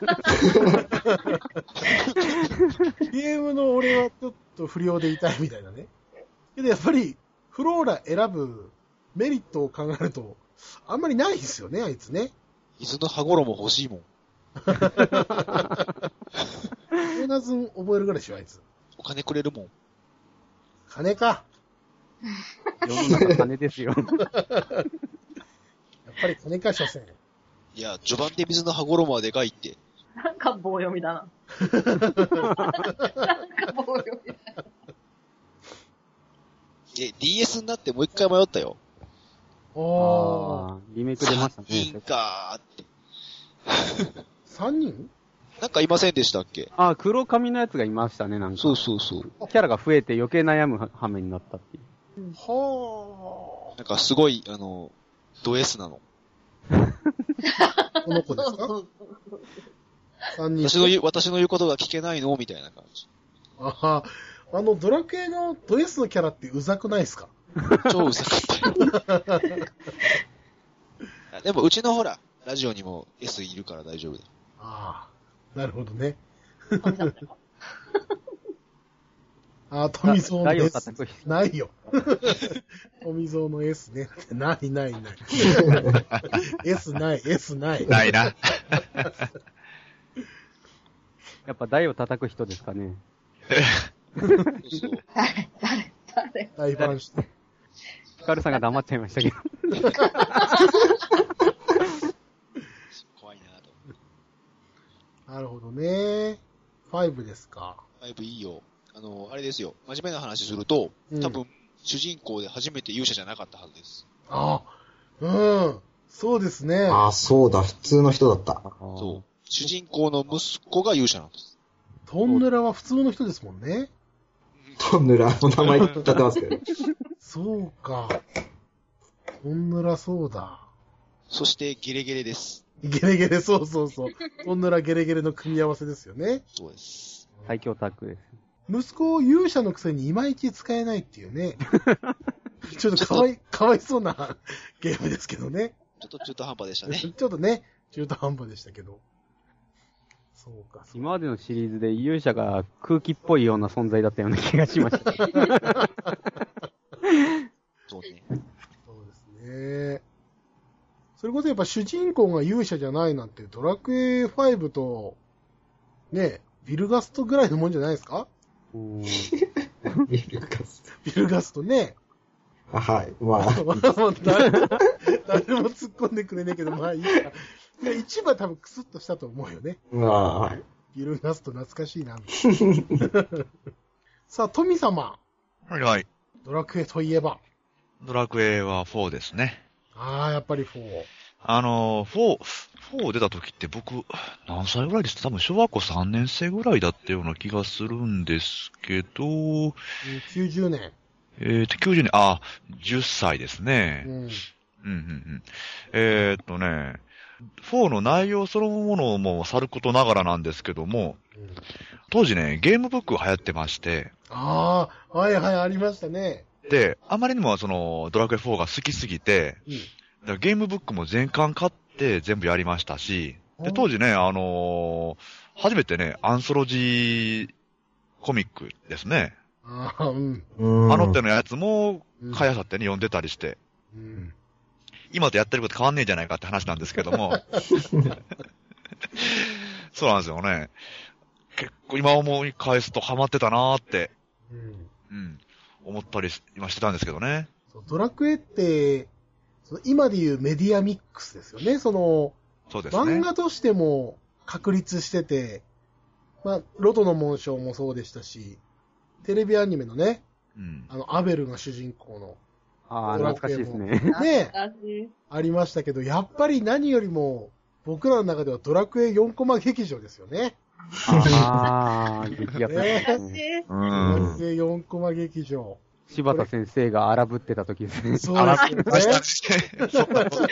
ゲームの俺はちょっと不良でいたいみたいなね。けどやっぱり、フローラ選ぶメリットを考えると、あんまりないですよね、あいつね。 水の羽衣欲しいもん。 ヨナズン覚えるぐらいでしょ、あいつ。 お金くれるもん。 金か。 世の中金ですよ。 やっぱり金か、所詮。 いや、序盤で水の羽衣はでかいって。 なんか棒読みだな。なんか棒読みだな。 で、ディーエス になってもう一回迷ったよ。 おー。 あーリメイク出ましたね。 さんにんかーって。 さんにん？ なんかいませんでしたっけ？ あー、黒髪のやつがいましたね、なんか。 そうそうそう。 キャラが増えて余計悩む羽目になったっていう。 はなんかすごい、あの、ド S なの。 ー。この子ですか？さんにん。 私の言う、私の言うことが聞けないのみたいな感じ。 あは、あの、ドラクエのド S のキャラってうざくないですか？ 超うざかったよ。でも、うちのほら、ラジオにも S いるから大丈夫だ。 ああ、なるほどね。ああ、富蔵の台を S 叩く人。 ないよ。富蔵の S ね。ないないない。S ない、S ない。 ないな。 やっぱ台を叩く人ですかね。 そうそう。 誰誰誰大ファンして。 ヒカルさんが黙っちゃいましたけど。 怖いなと。 なるほどね。ごですか。 ごいいよ。あの、あれですよ。真面目な話すると、 うん多分、主人公で初めて勇者じゃなかったはずです。 ああ、うん。そうですね。 ああ、そうだ、普通の人だった。 そう。主人公の息子が勇者なんです。 トンネラは普通の人ですもんね。 トンヌラの名前言っちゃってますけど。 そうか。トンネラそうだ。 そして、ゲレゲレです。 ゲレゲレ、そうそうそう。トンネラゲレゲレの組み合わせですよね。 そうです。 最強タッグです。 息子を勇者のくせにいまいち使えないっていうね。ちょっとかわい、かわいそうなゲームですけどね。 ちょっと中途半端でしたね。 ちょっとね、中途半端でしたけど。そうか、そう今までのシリーズで勇者が空気っぽいような存在だったような気がしました。 そうね。 そうですね。それこそやっぱ主人公が勇者じゃないなんて、ドラクエファイブと、ね、ビルガストぐらいのもんじゃないですか？ うんビルガス。 ビルガストね。 あはい。まあ、 もう誰も、誰も突っ込んでくれねえけど、まあいいか。いや、一番多分クスッとしたと思うよね。 まあ、はい。 ビルガスト懐かしいな。さあ、富様。 はいはい。 ドラクエといえば。 ドラクエはフォーですね。 ああ、やっぱりフォー。 あの、フォー、フォー出た時って僕、何歳ぐらいでした？多分小学校さんねん生ぐらいだったような気がするんですけど、 きゅうじゅうねん。 えーと、きゅうじゅうねん、あ、じゅっさいですね。 うん。 うん、うん、うん。えーっとね、フォーの内容そのものもさることながらなんですけども、 うん、 当時ね、ゲームブックが流行ってまして、 ああ、はいはい、ありましたね。 で、あまりにもその、ドラクエフォーが好きすぎて、 うん。 だからゲームブックも全巻買って全部やりましたし、 で、当時ね、あのー、初めてね、アンソロジーコミックですね。 ああ、うん。 あの手のやつも、開発ってね、読んでたりして。うん、今とやってること変わんねえじゃないかって話なんですけども。そうなんですよね。結構今思い返すとハマってたなーって、うん、うん、思ったり今してたんですけどね。 ドラクエって、その今でいうメディアミックスですよね。その、 そうですね。 漫画としても確立してて、まあ、ロトの紋章もそうでしたし、テレビアニメのね、うん、あの、アベルが主人公の。 ああ、懐かしいですね。 ねありましたけど、やっぱり何よりも、僕らの中ではドラクエよんコマ劇場ですよね。 ああ、激アツですね。ドラクエよんコマ劇場。 柴田先生が荒ぶってた時ですね。 そうですね。 そうだった。そう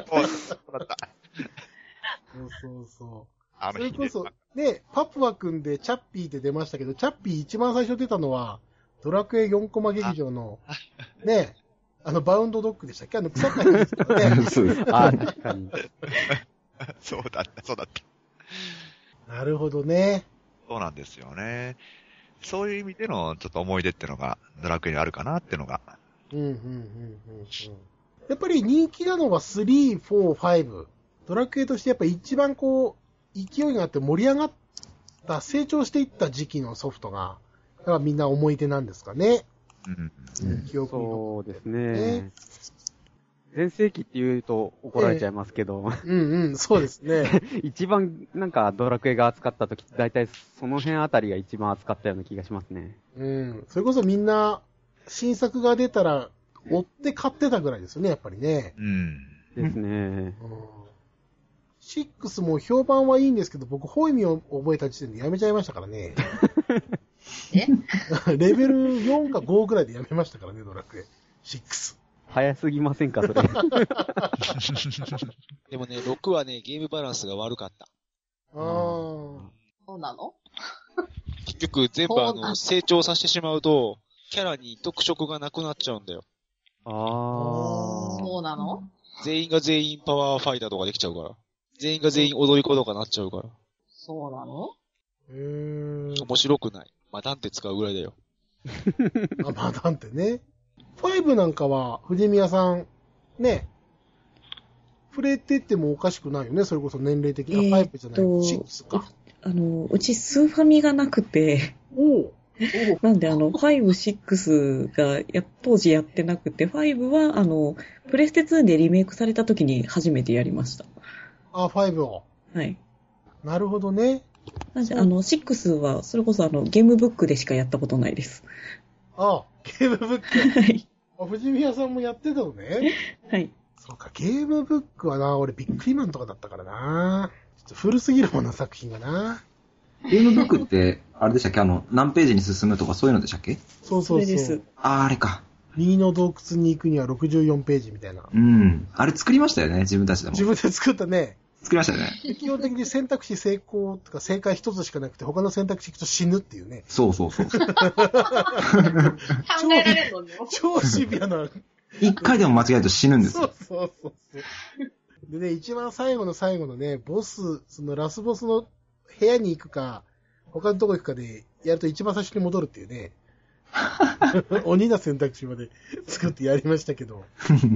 そうそう。それこそ、ね、パプワ君でチャッピーって出ましたけど、チャッピー一番最初出たのは、ドラクエよんコマ劇場の、ね、あの、バウンドドッグでしたっけあの、草刈りですからね。 そうです。ああ、確かに。 そうだった、そうだった。 なるほどね。 そうなんですよね。そういう意味での、ちょっと思い出ってのが、ドラクエにあるかなってのが。 うん、うん、うん、うん。やっぱり人気なのはスリー、フォー、ファイブ。ドラクエとしてやっぱ一番こう、勢いがあって盛り上がった、成長していった時期のソフトが、だからみんな思い出なんですかね。 うんうん、記憶そうですね。全盛期って言うと怒られちゃいますけど。 えー、うんうん、そうですね。 一番なんかドラクエが扱った時って大体その辺あたりが一番扱ったような気がしますね。 うん。それこそみんな新作が出たら追って買ってたぐらいですよね、やっぱりね。 うん。 ですね。うんシックスも評判はいいんですけど、僕、ホイミを覚えた時点でやめちゃいましたからね。 えレベルよんかごぐらいでやめましたからね、ドラクエ。シックス。 早すぎませんか、それ。 でもね、ろくはね、ゲームバランスが悪かった。 ああ。 そうなの結局、全部あの、成長させてしまうと、キャラに特色がなくなっちゃうんだよ。 ああ。 そうなの全員が全員パワーファイターとかできちゃうから。全員が全員踊り子とかなっちゃうから。 そうなのうーん。 面白くない。マダンテ使うぐらいだよ。 あ、マダンテね。ファイブなんかは、藤宮さん、ね、触れてってもおかしくないよね。それこそ年齢的なファイブじゃない。シックスか。 あの、うちスーファミがなくて。 おう。 なんであの、ファイブ、シックスがや当時やってなくて、ファイブはあの、プレステツーでリメイクされた時に初めてやりました。 あ、ファイブを。 はい。 なるほどね。 なんであの、シックスは、それこそあの、ゲームブックでしかやったことないです。 あ、ゲームブック。 はい。 あ、藤宮さんもやってたのね。 はい。 そうか、ゲームブックはな、俺ビックリマンとかだったからな。ちょっと古すぎるもんな、作品がな。 ゲームブックって、あれでしたっけあの、何ページに進むとかそういうのでしたっけそうそうそう。それです。 あー、あれか。 右の洞窟に行くにはろくじゅうよんページみたいな。 うん。あれ作りましたよね、自分たちでも。 自分で作ったね。 作りましたよね。 基本的に選択肢成功とか正解一つしかなくて、他の選択肢行くと死ぬっていうね。 そうそうそう。考えられるのね。 超シビアな。 一回でも間違えると死ぬんですよ。そうそうそうそう。でね、一番最後の最後のね、ボス、そのラスボスの部屋に行くか、他のとこ行くかでやると一番最初に戻るっていうね。鬼な選択肢まで作ってやりましたけど。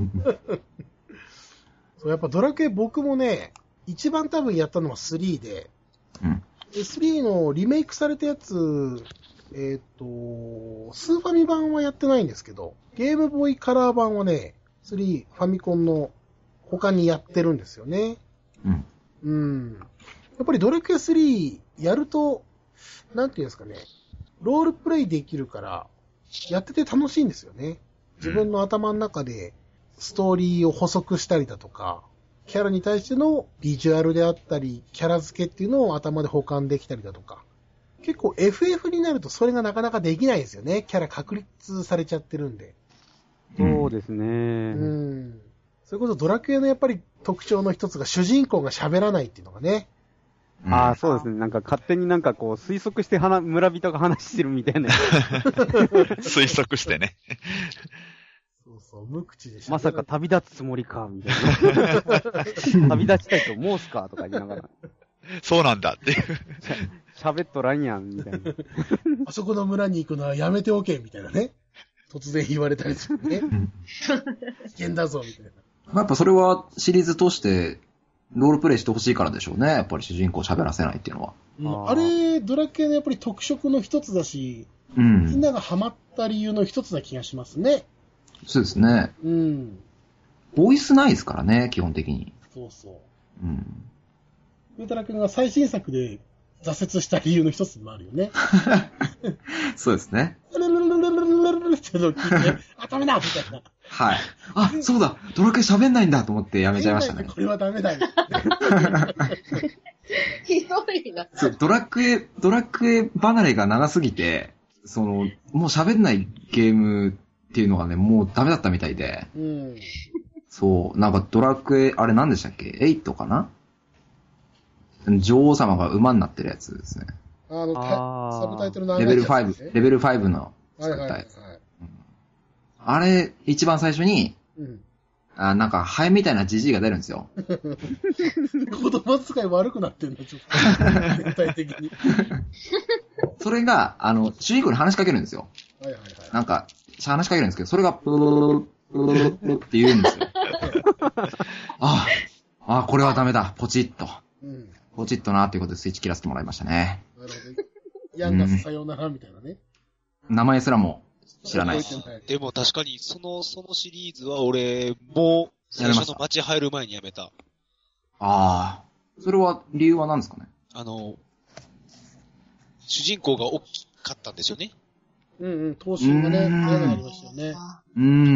そうやっぱドラクエ僕もね、一番多分やったのはスリーで、 うん、 でスリーのリメイクされたやつ、えっと、スーファミ版はやってないんですけど、ゲームボーイカラー版はね、スリーファミコンの他にやってるんですよね。 うん。 うん。やっぱりドラクエスリーやると、なんていうんですかね、ロールプレイできるから、やってて楽しいんですよね。自分の頭の中でストーリーを補足したりだとか、キャラに対してのビジュアルであったり、キャラ付けっていうのを頭で保管できたりだとか。結構 エフエフ になるとそれがなかなかできないですよね。キャラ確立されちゃってるんで。 そうですね。うん。それこそドラクエのやっぱり特徴の一つが主人公が喋らないっていうのがね。 ああ、そうですね。なんか勝手になんかこう推測して村人が話してるみたいな。 推測してね。 そうそそう、無口でしょ。 まさか旅立つつもりか、みたいな。旅立ちたいと申すか、とか言いながら。 そうなんだっていう。 喋っとらんやん、みたいな。 あそこの村に行くのはやめておけ、みたいなね。突然言われたりするね。危険だぞ、みたいな。 やっぱそれはシリーズ通してロールプレイしてほしいからでしょうね。やっぱり主人公喋らせないっていうのは。 うん、あれ、ドラクエのやっぱり特色の一つだし、 うん、 みんながハマった理由の一つな気がしますね。 そうですね。 うん。 ボイスないですからね、基本的に。 そうそう。 うん。 ウルトラ君が最新作で挫折した理由の一つでもあるよね。 そうですね。 ルルルルルルルルルってのを聞いて、あ、ダメだみたいな。 はい。あ、そうだ、ドラクエ喋んないんだと思ってやめちゃいましたね。 これはダメだよ。 ひどいな。 そう、ドラクエ、ドラクエ離れが長すぎて、その、もう喋んないゲームっていうのがね、もうダメだったみたいで。 うん。 そう、なんかドラクエ、あれ何でしたっけ ?はち かな女王様が馬になってるやつですね。 あの、サブタイトルのレベルご、レベルごの作ったやつ。はいはいはい。 あれ、一番最初に、うん、あなんか、ハエみたいなジジイが出るんですよ。 子供使い悪くなってんの、ちょっと。全体的に。 それが、あの、主人公に話しかけるんですよ。 はいはいはい。 なんか、話しかけるんですけど、それが、プープープーって言うんですよ。ああ、あこれはダメだ、ポチッと。うん、ポチッとな、ということでスイッチ切らせてもらいましたね。 なるほど。ヤンガスさようならみたいなね。 うん、名前すらも知らないし。 でも確かに、その、そのシリーズは俺、もう、最初の街入る前にやめた。 ああ。それは、理由は何ですかね？ あの、主人公が大きかったんですよね。 うんうん、頭身がね、嫌がありましたよね。 うん。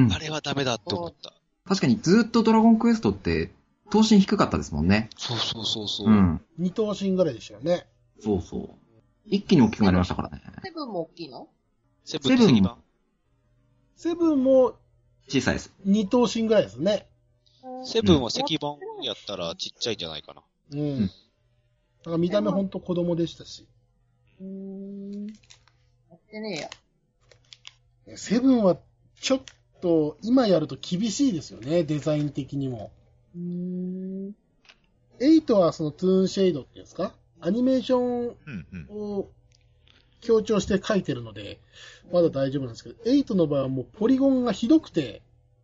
あれはダメだと思った。 確かに、ずっとドラゴンクエストって、頭身低かったですもんね。 そうそうそうそう。 うん。 二頭身ぐらいでしたよね。 そうそう。一気に大きくなりましたからね。 セブンも大きいの？ セブンって石版？ セブンも小さいです。 二頭身ぐらいですね。 セブンは石版やったらちっちゃいんじゃないかな。 うん。だから見た目ほんと子供でしたし。 うーん。やってねえや。 セブンはちょっと今やると厳しいですよね、デザイン的にも。 うーん。 エイトはそのトゥーンシェイドっていうんですか？アニメーションを強調して描いてるので、まだ大丈夫なんですけど、エイトの場合はもうポリゴンがひどくて、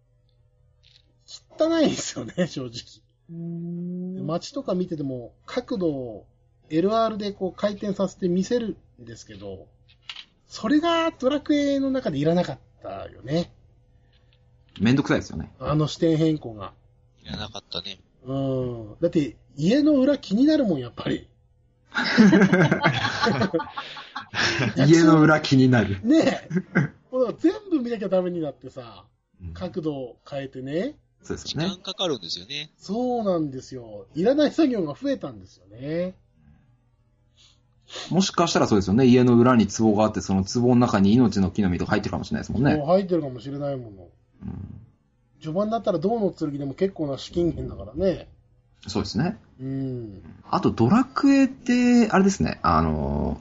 汚いんですよね、正直。 うーん。 街とか見てても、角度を エルアール でこう回転させて見せるんですけど、それがドラクエの中でいらなかったよね。 めんどくさいですよね。 あの視点変更が。 いらなかったね。 うん。だって、家の裏気になるもん、やっぱり。 家の裏気になる。 ねえ。全部見なきゃダメになってさ、角度を変えてね。 そうですね。 時間かかるんですよね。 そうなんですよ。いらない作業が増えたんですよね。 もしかしたらそうですよね。家の裏に壺があって、その壺の中に命の木の実とか入ってるかもしれないですもんね。 もう入ってるかもしれないもの。うん、序盤だったら銅の剣でも結構な資金源だからね。 そうですね。 うん。 あとドラクエって、あれですね、あの、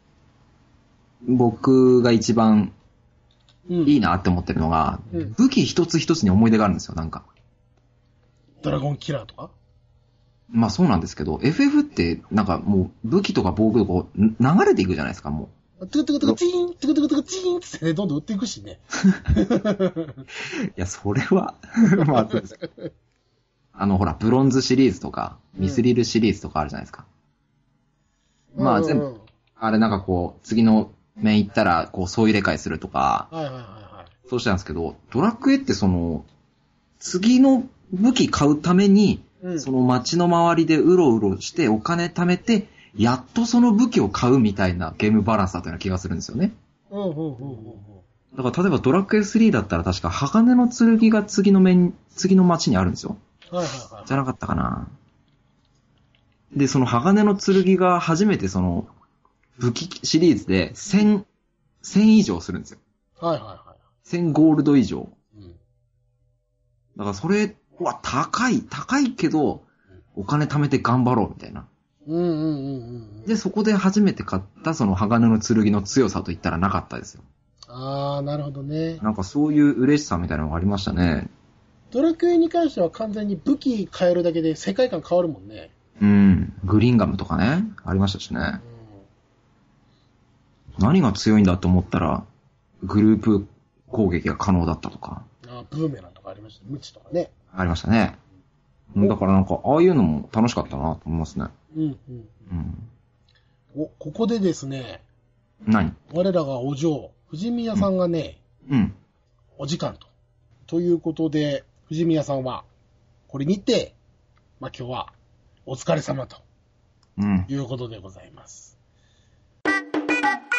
僕が一番いいなって思ってるのが、うん、武器一つ一つに思い出があるんですよ、なんか。 ドラゴンキラーとか？ まあそうなんですけど、エフエフ ってなんかもう武器とか防具とか流れていくじゃないですか、もう。 トゥクトゥクトゥクチーン、トゥクトゥクトゥクチーンってね、どんどん撃っていくしね。 いや、それは、まあそうです。あの、ほら、ブロンズシリーズとか、ミスリルシリーズとかあるじゃないですか。うん、まあ全部、あれなんかこう、次の面行ったら、こう、総入れ替えするとか、 はいはいはいはい。 そうしたんですけど、ドラクエってその、次の武器買うために、うん、その街の周りでうろうろしてお金貯めて、やっとその武器を買うみたいなゲームバランスだったような気がするんですよね。 うんうんうんうん。 だから例えばドラクエスリーだったら確か鋼の剣が次の面、次の街にあるんですよ。 はいはいはい。 じゃなかったかな。で、その鋼の剣が初めてその武器シリーズで千、千以上するんですよ。 はいはいはい。 千ゴールド以上。 うん。 だからそれは高い、高いけど、お金貯めて頑張ろうみたいな。 うんうんうんうん。 で、そこで初めて買ったその鋼の剣の強さといったらなかったですよ。 ああー、なるほどね。 なんかそういう嬉しさみたいなのがありましたね。 ドラクエに関しては完全に武器変えるだけで世界観変わるもんね。 うん。グリーンガムとかね、ありましたしね。うん、何が強いんだと思ったら、グループ攻撃が可能だったとか。 あ、ブーメランとかありましたね。ムチとかね。 ありましたね。だからなんか、ああいうのも楽しかったなと思いますね。 うん、うん。うん。お、ここでですね。 何？ 我らがお嬢、藤宮さんがね、 うん。うん、 お時間と。ということで、藤宮さんは、これにて、まあ、今日は、お疲れ様と。うん。いうことでございます。